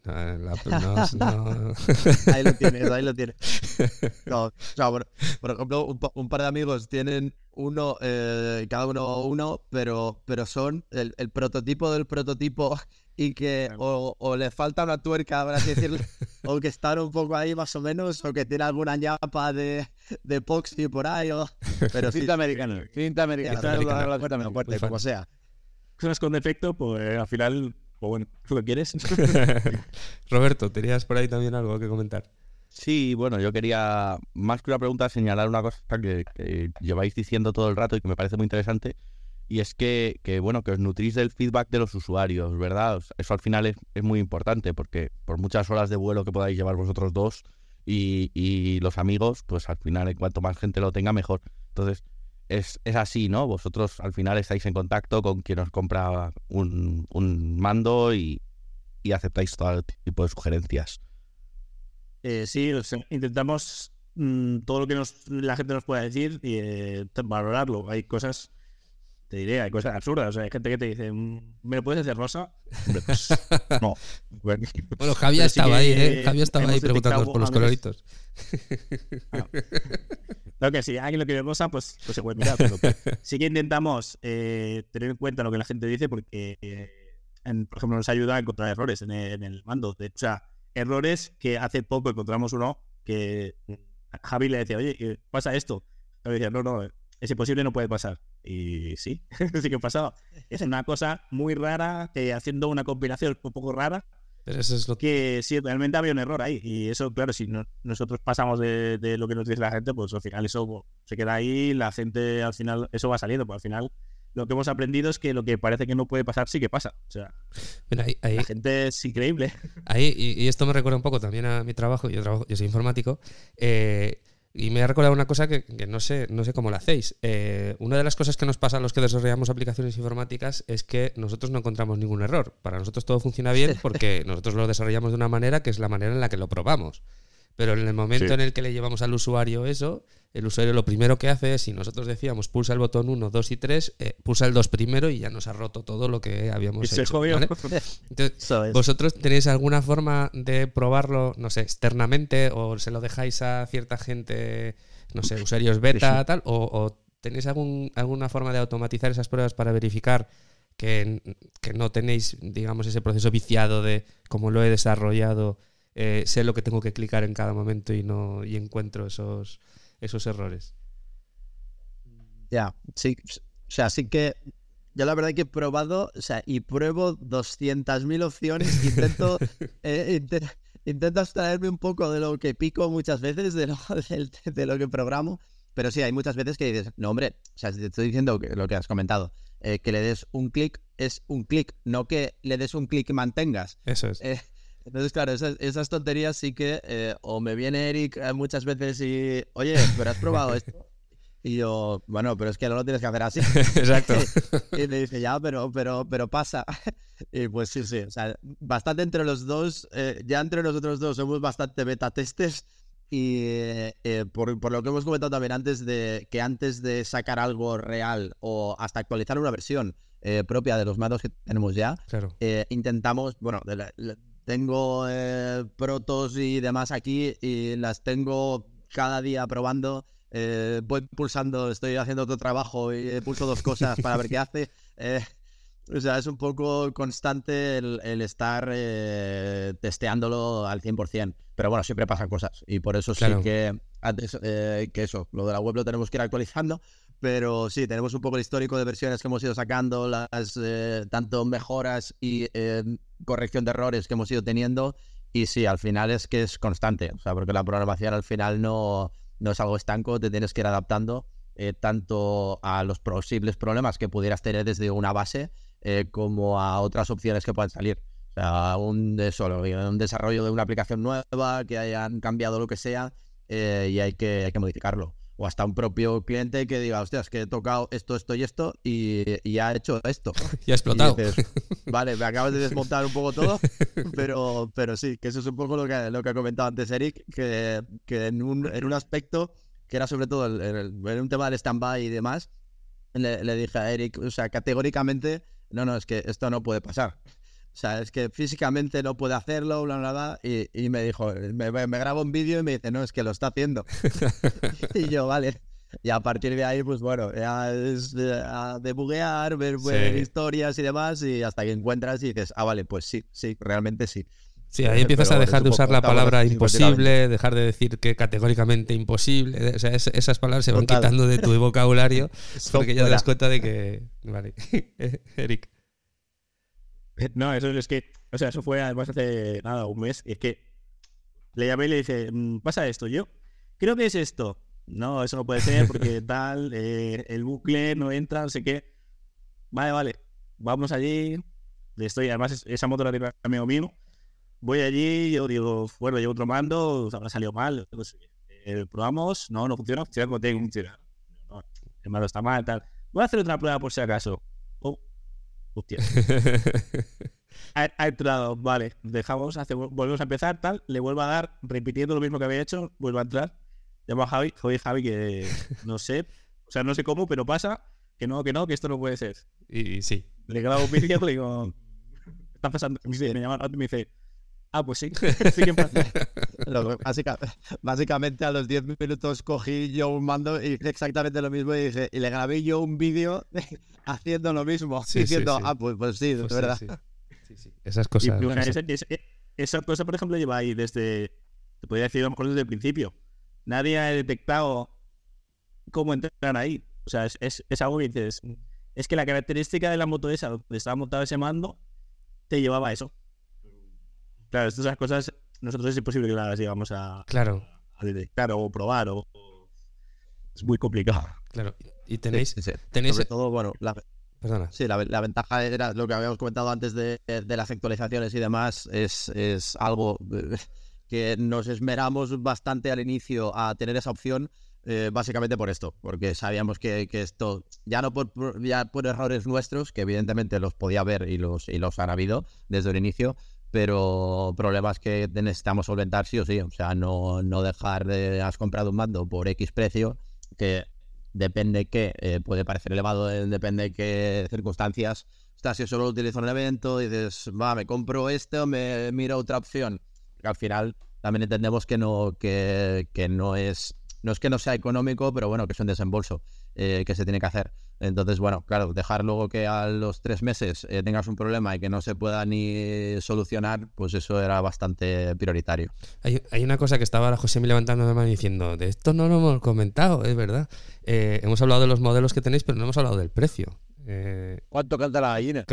No. Ahí lo tienes. No, o sea, por ejemplo, un par de amigos tienen uno, cada uno, pero son el prototipo del prototipo y que o le falta una tuerca, por así decirlo, o que están un poco ahí más o menos, o que tiene alguna ñapa de epoxi por ahí, pero sí. Cinta americana. Fuerte, como sea. Cosas con defecto, pues al final, pues bueno, ¿tú lo quieres? Roberto, ¿tenías por ahí también algo que comentar? Sí, bueno, yo quería, más que una pregunta, señalar una cosa que lleváis diciendo todo el rato y que me parece muy interesante, y es que bueno, que os nutrís del feedback de los usuarios, ¿verdad? Eso al final es muy importante, porque por muchas horas de vuelo que podáis llevar vosotros dos y los amigos, pues al final, en cuanto más gente lo tenga, mejor. Entonces, es así, ¿no? Vosotros al final estáis en contacto con quien os compra un mando y aceptáis todo tipo de sugerencias. Sí, o sea, intentamos todo lo que la gente nos pueda decir y valorarlo. Hay cosas, te diré, hay cosas absurdas. O sea, hay gente que te dice, ¿me lo puedes hacer rosa? Hombre, pues, no. Bueno, Javi estaba ahí, ¿eh? Javi estaba ahí preguntando por los coloritos. Lo que si alguien lo quiere rosa, pues se puede mirar. Pero sí que intentamos tener en cuenta lo que la gente dice porque, por ejemplo, nos ayuda a encontrar errores en el mando. O sea, errores que hace poco encontramos uno que Javi le decía, oye, pasa esto. Y le decía, no, es imposible, no puede pasar. Y sí, sí que pasaba. Es una cosa muy rara, haciendo una combinación un poco rara, pero eso es que sí, realmente había un error ahí. Y eso, claro, si nosotros pasamos de lo que nos dice la gente, pues al final eso se queda ahí, la gente al final, eso va saliendo, pues al final lo que hemos aprendido es que lo que parece que no puede pasar sí que pasa. O sea, bueno, la gente es increíble. Ahí, y esto me recuerda un poco también a mi trabajo. Yo soy informático. Y me ha recordado una cosa que no sé cómo la hacéis. Una de las cosas que nos pasa a los que desarrollamos aplicaciones informáticas es que nosotros no encontramos ningún error. Para nosotros todo funciona bien porque nosotros lo desarrollamos de una manera que es la manera en la que lo probamos. Pero en el momento en el que le llevamos al usuario eso, el usuario lo primero que hace es, si nosotros decíamos pulsa el botón 1, 2 y 3, pulsa el 2 primero y ya nos ha roto todo lo que habíamos hecho. ¿Vale? Entonces, ¿vosotros tenéis alguna forma de probarlo, no sé, externamente, o se lo dejáis a cierta gente, no sé, usuarios beta, tal, o tenéis alguna forma de automatizar esas pruebas para verificar que no tenéis, digamos, ese proceso viciado de cómo lo he desarrollado? Sé lo que tengo que clicar en cada momento y encuentro esos errores. Ya, sí, o sea, sí que yo la verdad que he probado, o sea, y pruebo 200.000 opciones, intento abstraerme un poco de lo que pico muchas veces, de lo que programo, pero sí, hay muchas veces que dices, no hombre, o sea, si te estoy diciendo lo que has comentado, que le des un clic es un clic, no que le des un clic y mantengas. Eso es. Entonces, claro, esas tonterías sí que o me viene Eric muchas veces y, oye, ¿pero has probado esto? Y yo, bueno, pero es que no lo tienes que hacer así. Exacto. Y me dice, ya, pero pasa. Y pues sí, o sea, bastante entre los dos, ya entre nosotros dos somos bastante beta testers y por lo que hemos comentado también antes de sacar algo real o hasta actualizar una versión propia de los mandos que tenemos ya, claro. Intentamos, bueno, tengo protos y demás aquí y las tengo cada día probando. Voy pulsando, estoy haciendo otro trabajo y pulso 2 cosas para ver qué hace. O sea, es un poco constante el estar testeándolo al 100%. Pero bueno, siempre pasan cosas y por eso claro. Sí que antes que eso, lo de la web lo tenemos que ir actualizando. Pero sí, tenemos un poco el histórico de versiones que hemos ido sacando, las tanto mejoras y corrección de errores que hemos ido teniendo. Y sí, al final es que es constante. O sea, porque la programación al final no es algo estanco, te tienes que ir adaptando tanto a los posibles problemas que pudieras tener desde una base como a otras opciones que puedan salir. O sea, un desarrollo de una aplicación nueva, que hayan cambiado lo que sea y hay que modificarlo. O hasta un propio cliente que diga, hostias, que he tocado esto y esto y ha hecho esto. Y ha explotado. Y dices, vale, me acabas de desmontar un poco todo, pero sí, que eso es un poco lo que ha comentado antes Eric, que en un aspecto que era sobre todo en un tema del stand-by y demás, le dije a Eric, o sea, categóricamente, no, es que esto no puede pasar. O sea, es que físicamente no puede hacerlo, bla, bla, bla. Y me dijo, me graba un vídeo y me dice, no, es que lo está haciendo. Y yo, vale. Y a partir de ahí, pues bueno, ya es debuguear, ver historias y demás, y hasta que encuentras y dices, vale, pues sí, realmente sí. Sí, ahí empiezas a dejar de usar la palabra imposible, dejar de decir que categóricamente imposible. O sea, esas palabras se van quitando de tu vocabulario porque ya te das cuenta de que... Vale. Eric. No, eso es que... O sea, eso fue además hace nada, un mes. Y es que le llamé y le dije, pasa esto. Yo creo que es esto. No, eso no puede ser porque tal, el bucle no entra, no sé qué. Vale. Vamos allí. Además, esa moto la tiene un amigo mío. Voy allí, yo digo, bueno, llevo otro mando, habrá salido mal. No sé qué. Probamos, no funciona como tiene que funcionar. No, el mando está mal, tal. Voy a hacer otra prueba por si acaso. Hostia. Ha entrado, vale, volvemos a empezar, tal, le vuelvo a dar, repitiendo lo mismo que había hecho, vuelvo a entrar, llamo a Javi, Javi, que no sé, o sea, no sé cómo, pero pasa, que que esto no puede ser. Y sí. Le grabo un vídeo y le digo, está pasando, me llama y me dice, pues sí, sí que pasa. Básicamente a los 10 minutos cogí yo un mando y exactamente lo mismo y le grabé yo un vídeo haciendo lo mismo, diciendo, pues sí, de verdad. Sí. Esas cosas. Y, bueno, esa cosa, por ejemplo, lleva ahí te podría decir a lo mejor desde el principio. Nadie ha detectado cómo entrar ahí. O sea, es algo que dices, es que la característica de la moto esa, donde estaba montado ese mando, te llevaba a eso. Claro, estas cosas, nosotros es imposible que las llegamos a detectar o probar, es muy complicado. Claro, y tenéis... Sobre todo, bueno, Perdona. Sí, la ventaja era lo que habíamos comentado antes de las actualizaciones y demás, es algo que nos esmeramos bastante al inicio a tener esa opción, básicamente por esto, porque sabíamos que esto, ya no por errores nuestros, que evidentemente los podía haber y los han habido desde el inicio, pero problemas que necesitamos solventar sí o sí, o sea, no dejar has comprado un mando por X precio, que depende qué, puede parecer elevado, depende de qué circunstancias. Si yo solo utilizo en el evento, dices, me compro esto, me miro otra opción. Que al final también entendemos que no es que no sea económico, pero bueno, que es un desembolso que se tiene que hacer. Entonces, bueno, claro, dejar luego que a los 3 meses tengas un problema y que no se pueda ni solucionar, pues eso era bastante prioritario. Hay una cosa que estaba ahora José levantando la mano diciendo, de esto no lo hemos comentado, es verdad. Hemos hablado de los modelos que tenéis, pero no hemos hablado del precio. ¿Cuánto canta la gallina?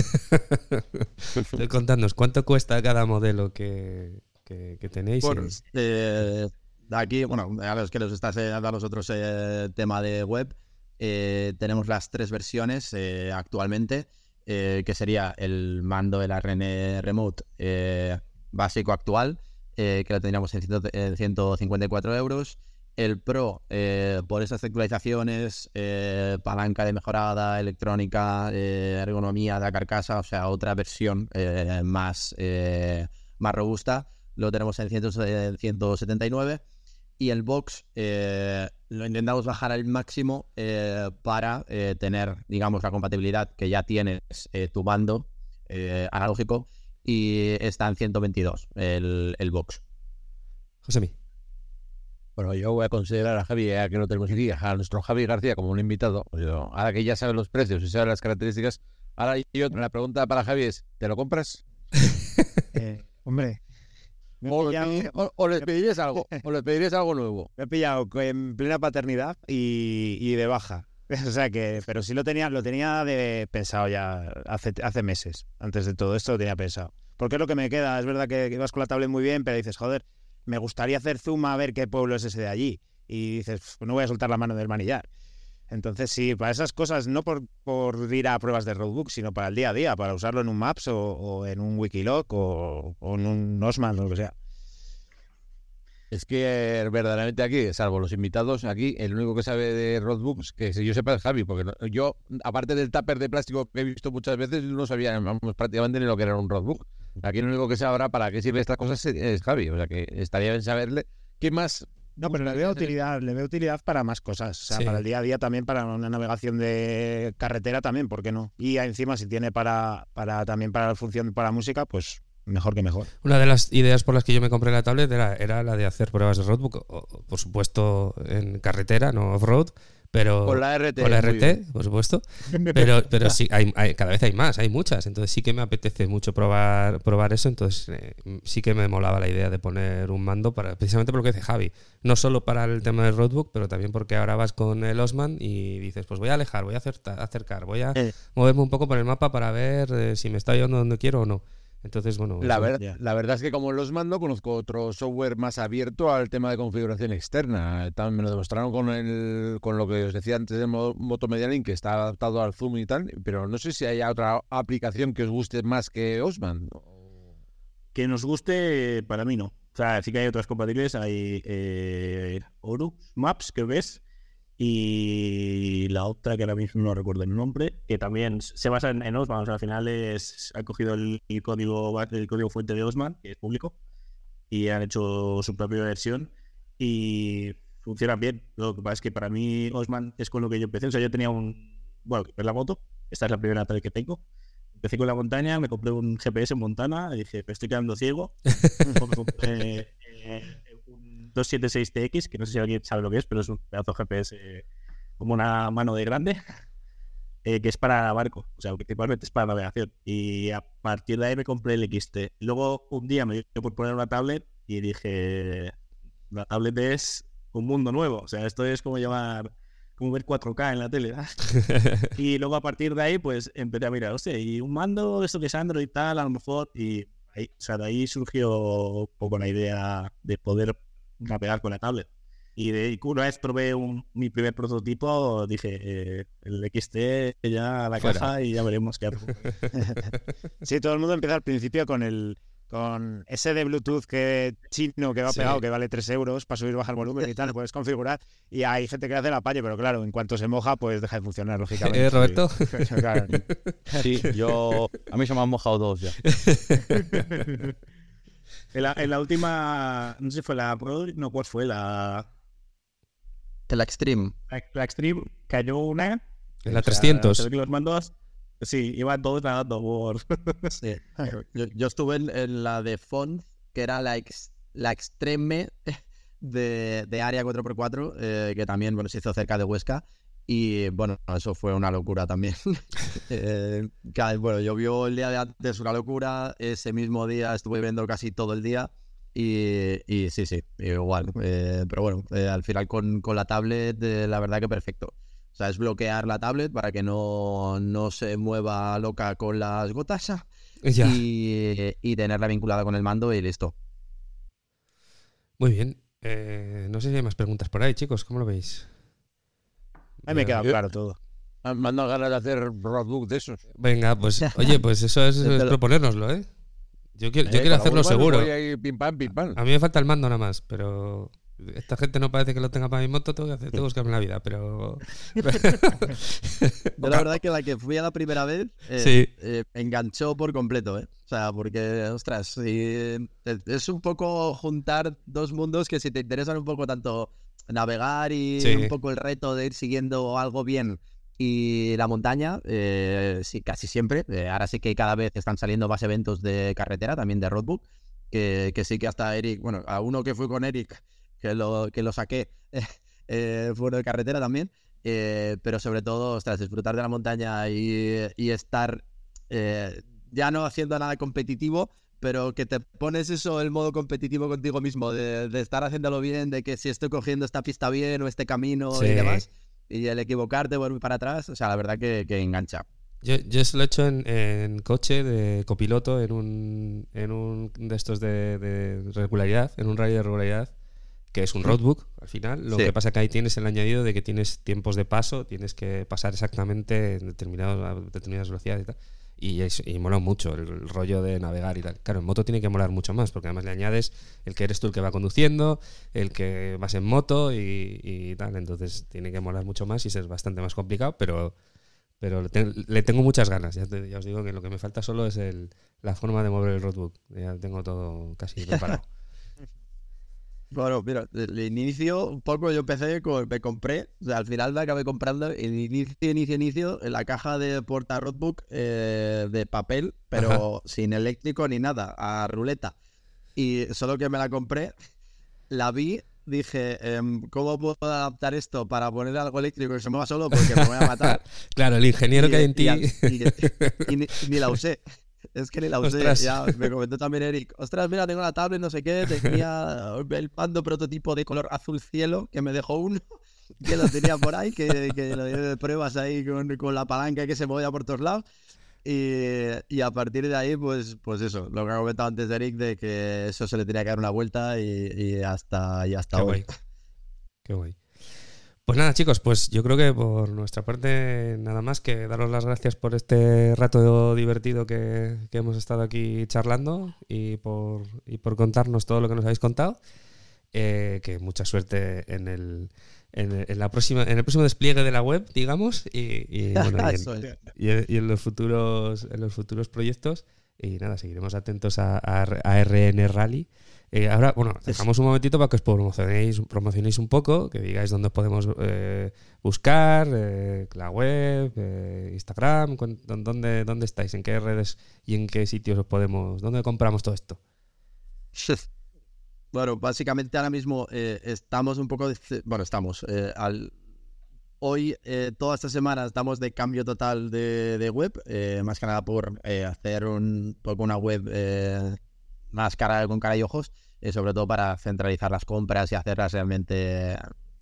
Contadnos, ¿cuánto cuesta cada modelo que tenéis? Pues, aquí, bueno, a los que les está dando a nosotros tema de web, tenemos las 3 versiones actualmente, que sería el mando de la RN Remote básico actual, que lo tendríamos en 154 euros. El Pro, por esas actualizaciones, palanca de mejorada, electrónica, ergonomía de la carcasa, o sea, otra versión más robusta, lo tenemos en 179. Y el box lo intentamos bajar al máximo para tener, digamos, la compatibilidad que ya tienes tu mando analógico, y está en 122 el box. Josemi. Bueno, yo voy a considerar a Javi, ya que no tenemos aquí, a nuestro Javi García como un invitado. Ahora que ya sabe los precios y sabe las características, ahora la pregunta para Javi es, ¿te lo compras? Hombre... O les pedirías algo, nuevo. Me he pillado en plena paternidad y de baja. O sea que, pero sí lo tenía pensado ya hace meses. Antes de todo esto lo tenía pensado. Porque es lo que me queda. Es verdad que vas con la tablet muy bien, pero dices, joder, me gustaría hacer zoom a ver qué pueblo es ese de allí. Y dices, pues no voy a soltar la mano del manillar. Entonces sí, para esas cosas, no por ir a pruebas de roadbook, sino para el día a día, para usarlo en un Maps o en un Wikiloc o en un Osman o lo que sea. Es que verdaderamente aquí, salvo los invitados, aquí el único que sabe de roadbooks, que yo sepa es Javi, porque yo, aparte del tupper de plástico que he visto muchas veces, no sabía prácticamente ni lo que era un roadbook. Aquí el único que sabrá para qué sirven estas cosas es Javi, o sea que estaría bien saberle qué más No, pero le veo utilidad para más cosas. O sea, Sí. para el día a día también, para una navegación de carretera también, ¿por qué no? Y encima, si tiene también para la función para música, pues mejor que mejor. Una de las ideas por las que yo me compré la tablet era la de hacer pruebas de roadbook, por supuesto en carretera, no off-road, pero Con la RT. con la muy RT, bien. por supuesto. Pero sí, cada vez hay más, hay muchas. Entonces sí que me apetece mucho probar eso. Entonces sí que me molaba la idea de poner un mando precisamente por lo que dice Javi. No solo para el tema del roadbook, pero también porque ahora vas con el Osman y dices, pues voy a alejar, voy a acercar, voy a moverme un poco por el mapa para ver si me está llevando donde quiero o no. Entonces, bueno, La eso. verdad es que como los mando, conozco otro software más abierto al tema de configuración externa. También me lo demostraron con lo que os decía antes del Moto Media Link, que está adaptado al Zoom y tal, pero no sé si hay otra aplicación que os guste más que Osman. Que nos guste, para mí no. O sea, sí que hay otras compatibles. Hay Oru Maps, que ves, y la otra que ahora mismo no recuerdo el nombre, que también se basa en Osman. O sea, al final ha cogido el código fuente de Osman, que es público, y han hecho su propia versión y funciona bien. Lo que pasa es que para mí Osman es con lo que yo empecé. O sea, yo tenía bueno, la moto, esta es la primera tablet que tengo. Empecé con la montaña, me compré un GPS en Montana y dije, me estoy quedando ciego. Me compré un 276TX, que no sé si alguien sabe lo que es, pero es un pedazo de GPS como una mano de grande, que es para barco, o sea, principalmente es para navegación. Y a partir de ahí me compré el XT. Luego un día me dio por poner una tablet y dije, la tablet es un mundo nuevo, o sea, esto es como ver 4K en la tele, ¿verdad? Y luego a partir de ahí pues empecé a mirar, hostia, y un mando, esto que es Android y tal, a lo mejor, y ahí, o sea, de ahí surgió un poco la idea de poder navegar con la tablet. Y una vez probé mi primer prototipo, dije, el XT ya a la Fuera. caja y ya veremos qué hago. Sí, todo el mundo empieza al principio con ese de Bluetooth chino que va Sí. pegado, que vale 3 euros para subir y bajar volumen y tal, lo puedes configurar. Y hay gente que hace la palle, pero claro, en cuanto se moja, pues deja de funcionar, lógicamente. Roberto. Claro. Sí, a mí se me han mojado dos ya. En la última, no sé si fue la Pro, no, ¿cuál fue? La Extreme. Extreme, cayó una. En la O sea, 300. se ve que los mandos, sí, iban todos nadando por... Sí. Yo estuve en la de Font, que era la Extreme de Área 4x4, que también se hizo cerca de Huesca. Y bueno, eso fue una locura también. Bueno, llovió el día de antes, una locura. Ese mismo día estuve viendo casi todo el día. Y sí, igual. Pero bueno, al final con la tablet, la verdad que perfecto. O sea, es bloquear la tablet para que no se mueva loca con las gotas Ya. y tenerla vinculada con el mando y listo. Muy bien. No sé si hay más preguntas por ahí, chicos. ¿Cómo lo veis? A mí me queda claro todo. Me han dado ganas de hacer roadbook de esos. Venga, pues oye, pues eso es proponérnoslo, ¿eh? Yo quiero hacerlo seguro. Pim pam, pim pam. A mí me falta el mando nada más, pero esta gente no parece que lo tenga para mi moto, tengo que buscarme la vida, pero... Yo la verdad que la que fui a la primera vez Sí. enganchó por completo, ¿eh? O sea, porque, ostras, es un poco juntar dos mundos que si te interesan un poco tanto navegar y Sí. un poco el reto de ir siguiendo algo bien y la montaña, sí, casi siempre. Ahora sí que cada vez están saliendo más eventos de carretera, también de roadbook, que sí que hasta Eric, bueno, a uno que fui con Eric, que lo saqué, fue de carretera también, pero sobre todo, ostras, disfrutar de la montaña y estar ya no haciendo nada competitivo, pero que te pones eso, el modo competitivo contigo mismo, de estar haciéndolo bien, de que si estoy cogiendo esta pista bien o este camino Sí. y demás, y el equivocarte, volver para atrás, o sea, la verdad que engancha. Yo eso lo he hecho en coche de copiloto, en un de estos de regularidad, en un rally de regularidad, que es un roadbook al final. Lo Sí. que pasa que ahí tienes el añadido de que tienes tiempos de paso, tienes que pasar exactamente en determinadas velocidades y tal. Y mola mucho el rollo de navegar y tal. Claro, en moto tiene que molar mucho más, porque además le añades el que eres tú el que va conduciendo, el que vas en moto y tal. Entonces tiene que molar mucho más y es bastante más complicado, pero le tengo muchas ganas. Ya os digo que lo que me falta solo es la forma de mover el roadbook. Ya tengo todo casi preparado. Bueno, mira, el inicio, un poco yo me compré, o sea, al final me acabé comprando el inicio, en la caja de porta roadbook de papel, pero sin eléctrico ni nada, a ruleta. Y solo que me la compré, la vi, dije, ¿cómo puedo adaptar esto para poner algo eléctrico que se mueva solo? Porque me voy a matar. Claro, el ingeniero que hay en ti. Y ni la usé. Es que ni la usé. Ostras. Ya me comentó también Eric. Ostras, mira, tengo la tablet, no sé qué. Tenía el mando prototipo de color azul cielo, que me dejó uno, que lo tenía por ahí, que lo dio de pruebas ahí con la palanca que se movía por todos lados. Y a partir de ahí, pues eso, lo que ha comentado antes de Eric, de que eso se le tenía que dar una vuelta y hasta Qué hoy. guay. Qué guay. Pues nada, chicos, pues yo creo que por nuestra parte nada más que daros las gracias por este rato divertido que hemos estado aquí charlando y por contarnos todo lo que nos habéis contado. Que mucha suerte en el próximo despliegue de la web, digamos, y en los futuros proyectos. Y nada, seguiremos atentos a RN Rally. Ahora, bueno, dejamos un momentito para que os promocionéis un poco, que digáis dónde podemos buscar, la web, Instagram, dónde estáis, en qué redes y en qué sitios dónde compramos todo esto. Bueno, básicamente ahora mismo estamos un poco... Hoy, toda esta semana, estamos de cambio total de web, más que nada por hacer un poco una web más con cara y ojos, sobre todo para centralizar las compras y hacerlas realmente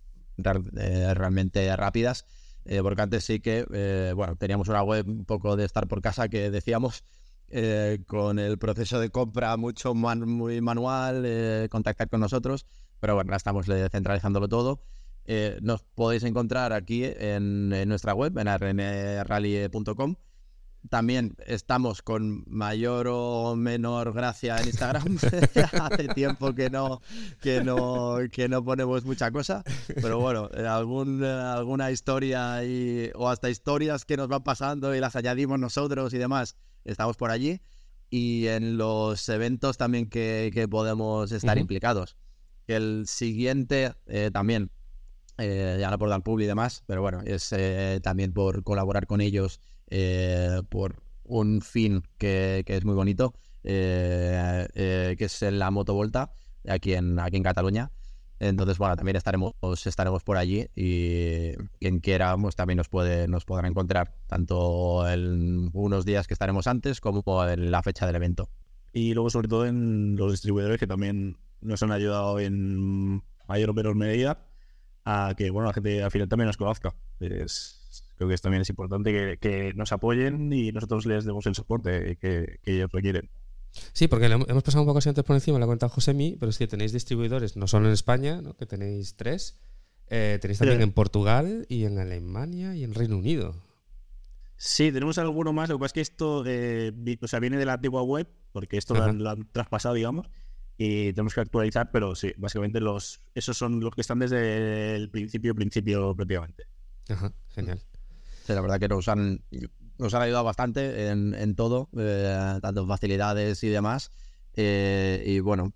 rápidas, porque antes sí que, teníamos una web un poco de estar por casa que decíamos, con el proceso de compra muy manual, contactar con nosotros, pero bueno, estamos centralizándolo todo. Nos podéis encontrar aquí en nuestra web, en rnrally.com. También estamos con mayor o menor gracia en Instagram. Hace tiempo que no ponemos mucha cosa, pero bueno, alguna historia o hasta historias que nos van pasando y las añadimos nosotros y demás, estamos por allí. Y en los eventos también que podemos estar implicados. El siguiente también, ya no por dar publi y demás, pero bueno, es también por colaborar con ellos, por un fin que es muy bonito, que es la Motovolta aquí en Cataluña. Entonces, bueno, también estaremos por allí, y quien quiera pues, también nos podrá encontrar tanto en unos días que estaremos antes como en la fecha del evento. Y luego, sobre todo, en los distribuidores que también nos han ayudado en mayor o menor medida a que la gente al final también nos conozca. Creo que también es importante que nos apoyen y nosotros les demos el soporte que ellos requieren. Sí, porque hemos pasado un poco así antes por encima, lo ha contado Josemi, pero es que tenéis distribuidores no solo en España, ¿no? Que tenéis 3, tenéis también en Portugal y en Alemania y en Reino Unido. Sí, tenemos alguno más. Lo que pasa es que esto viene de la antigua web, porque esto lo han traspasado, digamos, y tenemos que actualizar, pero sí, básicamente esos son los que están desde el principio prácticamente. Ajá, genial. Sí, la verdad que nos han ayudado bastante en todo, tanto en facilidades y demás. Y bueno,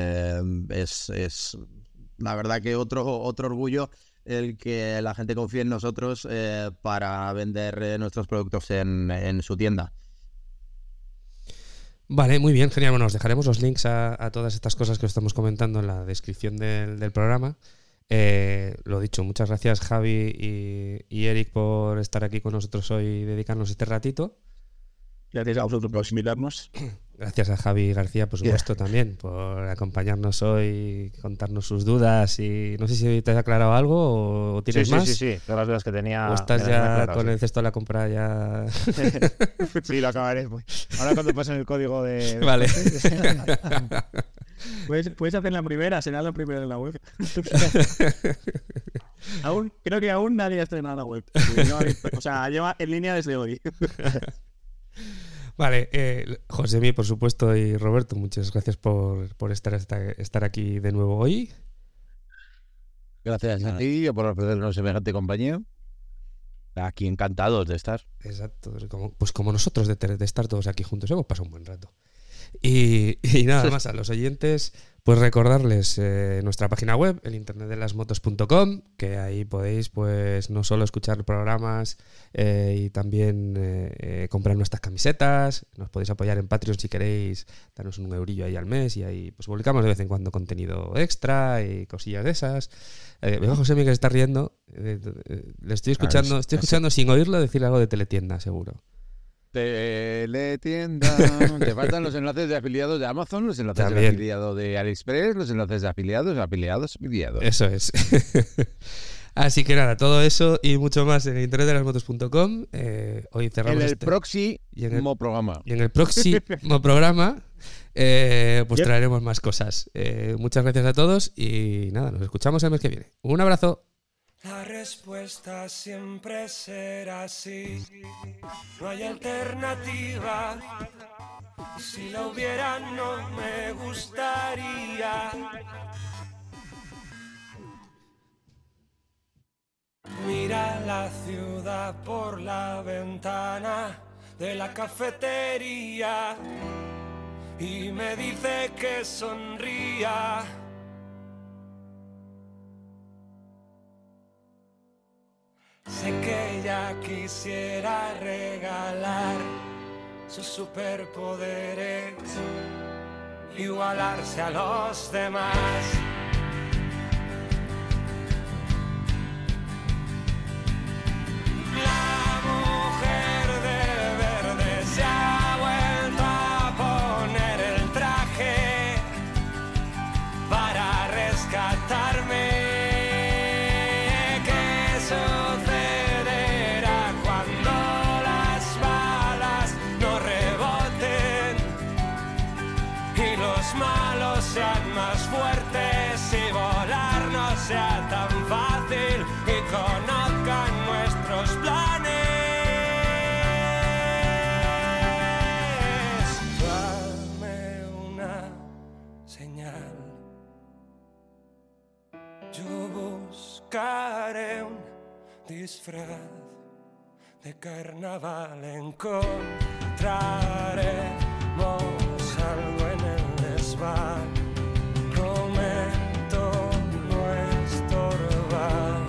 es la verdad que otro orgullo el que la gente confíe en nosotros para vender nuestros productos en su tienda. Vale, muy bien, genial. Bueno, os dejaremos los links a todas estas cosas que os estamos comentando en la descripción del programa. Lo dicho, muchas gracias Javi y Eric por estar aquí con nosotros hoy y dedicarnos este ratito. Gracias a vosotros por invitarnos. Gracias a Javi García, por supuesto, también por acompañarnos hoy, contarnos sus dudas. Y no sé si te has aclarado algo o tienes más. Sí, todas las dudas que tenía. ¿O estás ya con el cesto de la compra ya? Sí, lo acabaré. Ahora cuando pasen el código de... Vale. Puedes hacer la primera, será la primera en la web. Creo que aún nadie ha estrenado la web. O sea, lleva en línea desde hoy. Vale, Josemi, por supuesto, y Roberto, muchas gracias por estar aquí de nuevo hoy. Gracias a ti por ofrecernos semejante compañía. Aquí encantados de estar. Exacto, como nosotros de estar todos aquí juntos, hemos pasado un buen rato. Y nada más, a los oyentes, pues recordarles nuestra página web, el internetdelasmotos.com, que ahí podéis pues no solo escuchar programas y también comprar nuestras camisetas. Nos podéis apoyar en Patreon si queréis, darnos un eurillo ahí al mes, y ahí pues publicamos de vez en cuando contenido extra y cosillas de esas. Veo a José Miguel que está riendo. Le estoy escuchando sin oírlo decir algo de Teletienda, seguro. Teletienda. Te faltan los enlaces de afiliados de Amazon, los enlaces de afiliado de AliExpress, los enlaces de afiliados. Eso es. Así que nada, todo eso y mucho más en internetdelasmotos.com. Hoy cerramos en el próximo programa. Y en el próximo programa pues traeremos más cosas. Muchas gracias a todos y nada, nos escuchamos el mes que viene. Un abrazo. La respuesta siempre será sí, no hay alternativa. Si la hubiera no me gustaría. Mira la ciudad por la ventana de la cafetería y me dice que sonría. Sé que ella quisiera regalar sus superpoderes, igualarse a los demás. La mujer de verde se ha vuelto a poner el traje para rescatarme. ¿Qué sucederá cuando las balas no reboten y los malos sean más fuertes y volar no sea tan fácil y conozcan nuestros planes? Dame una señal, yo buscaré un disfraz de carnaval, encontraremos algo en el desván. Prometo no estorbar.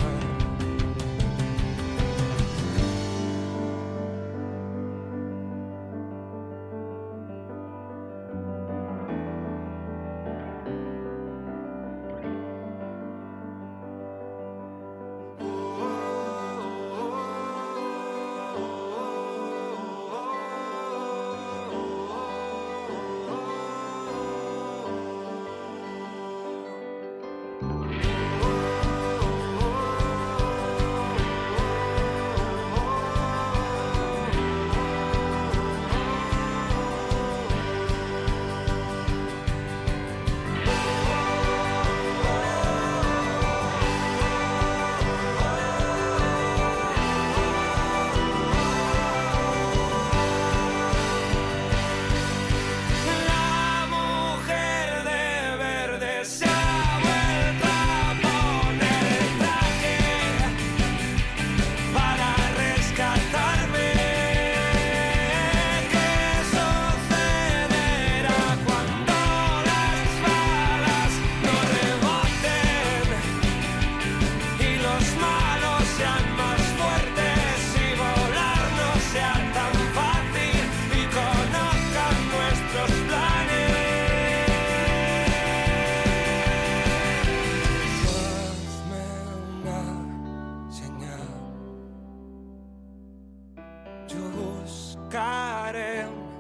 Buscaré un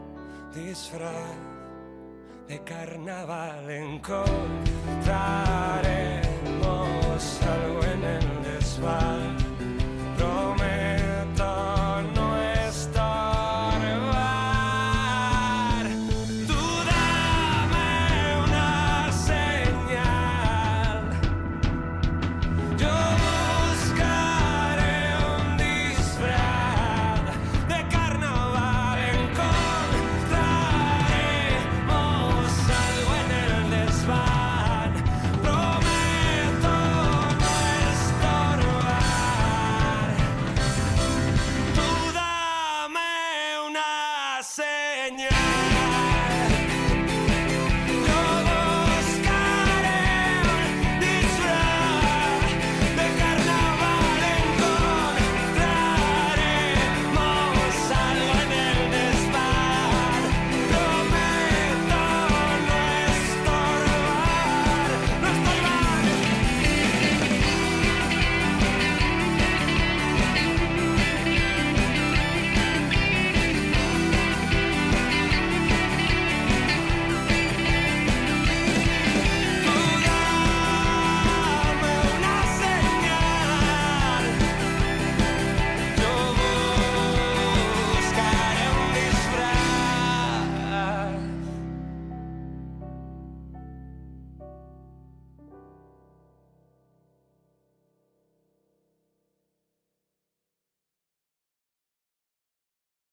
disfraz de carnaval, encontraré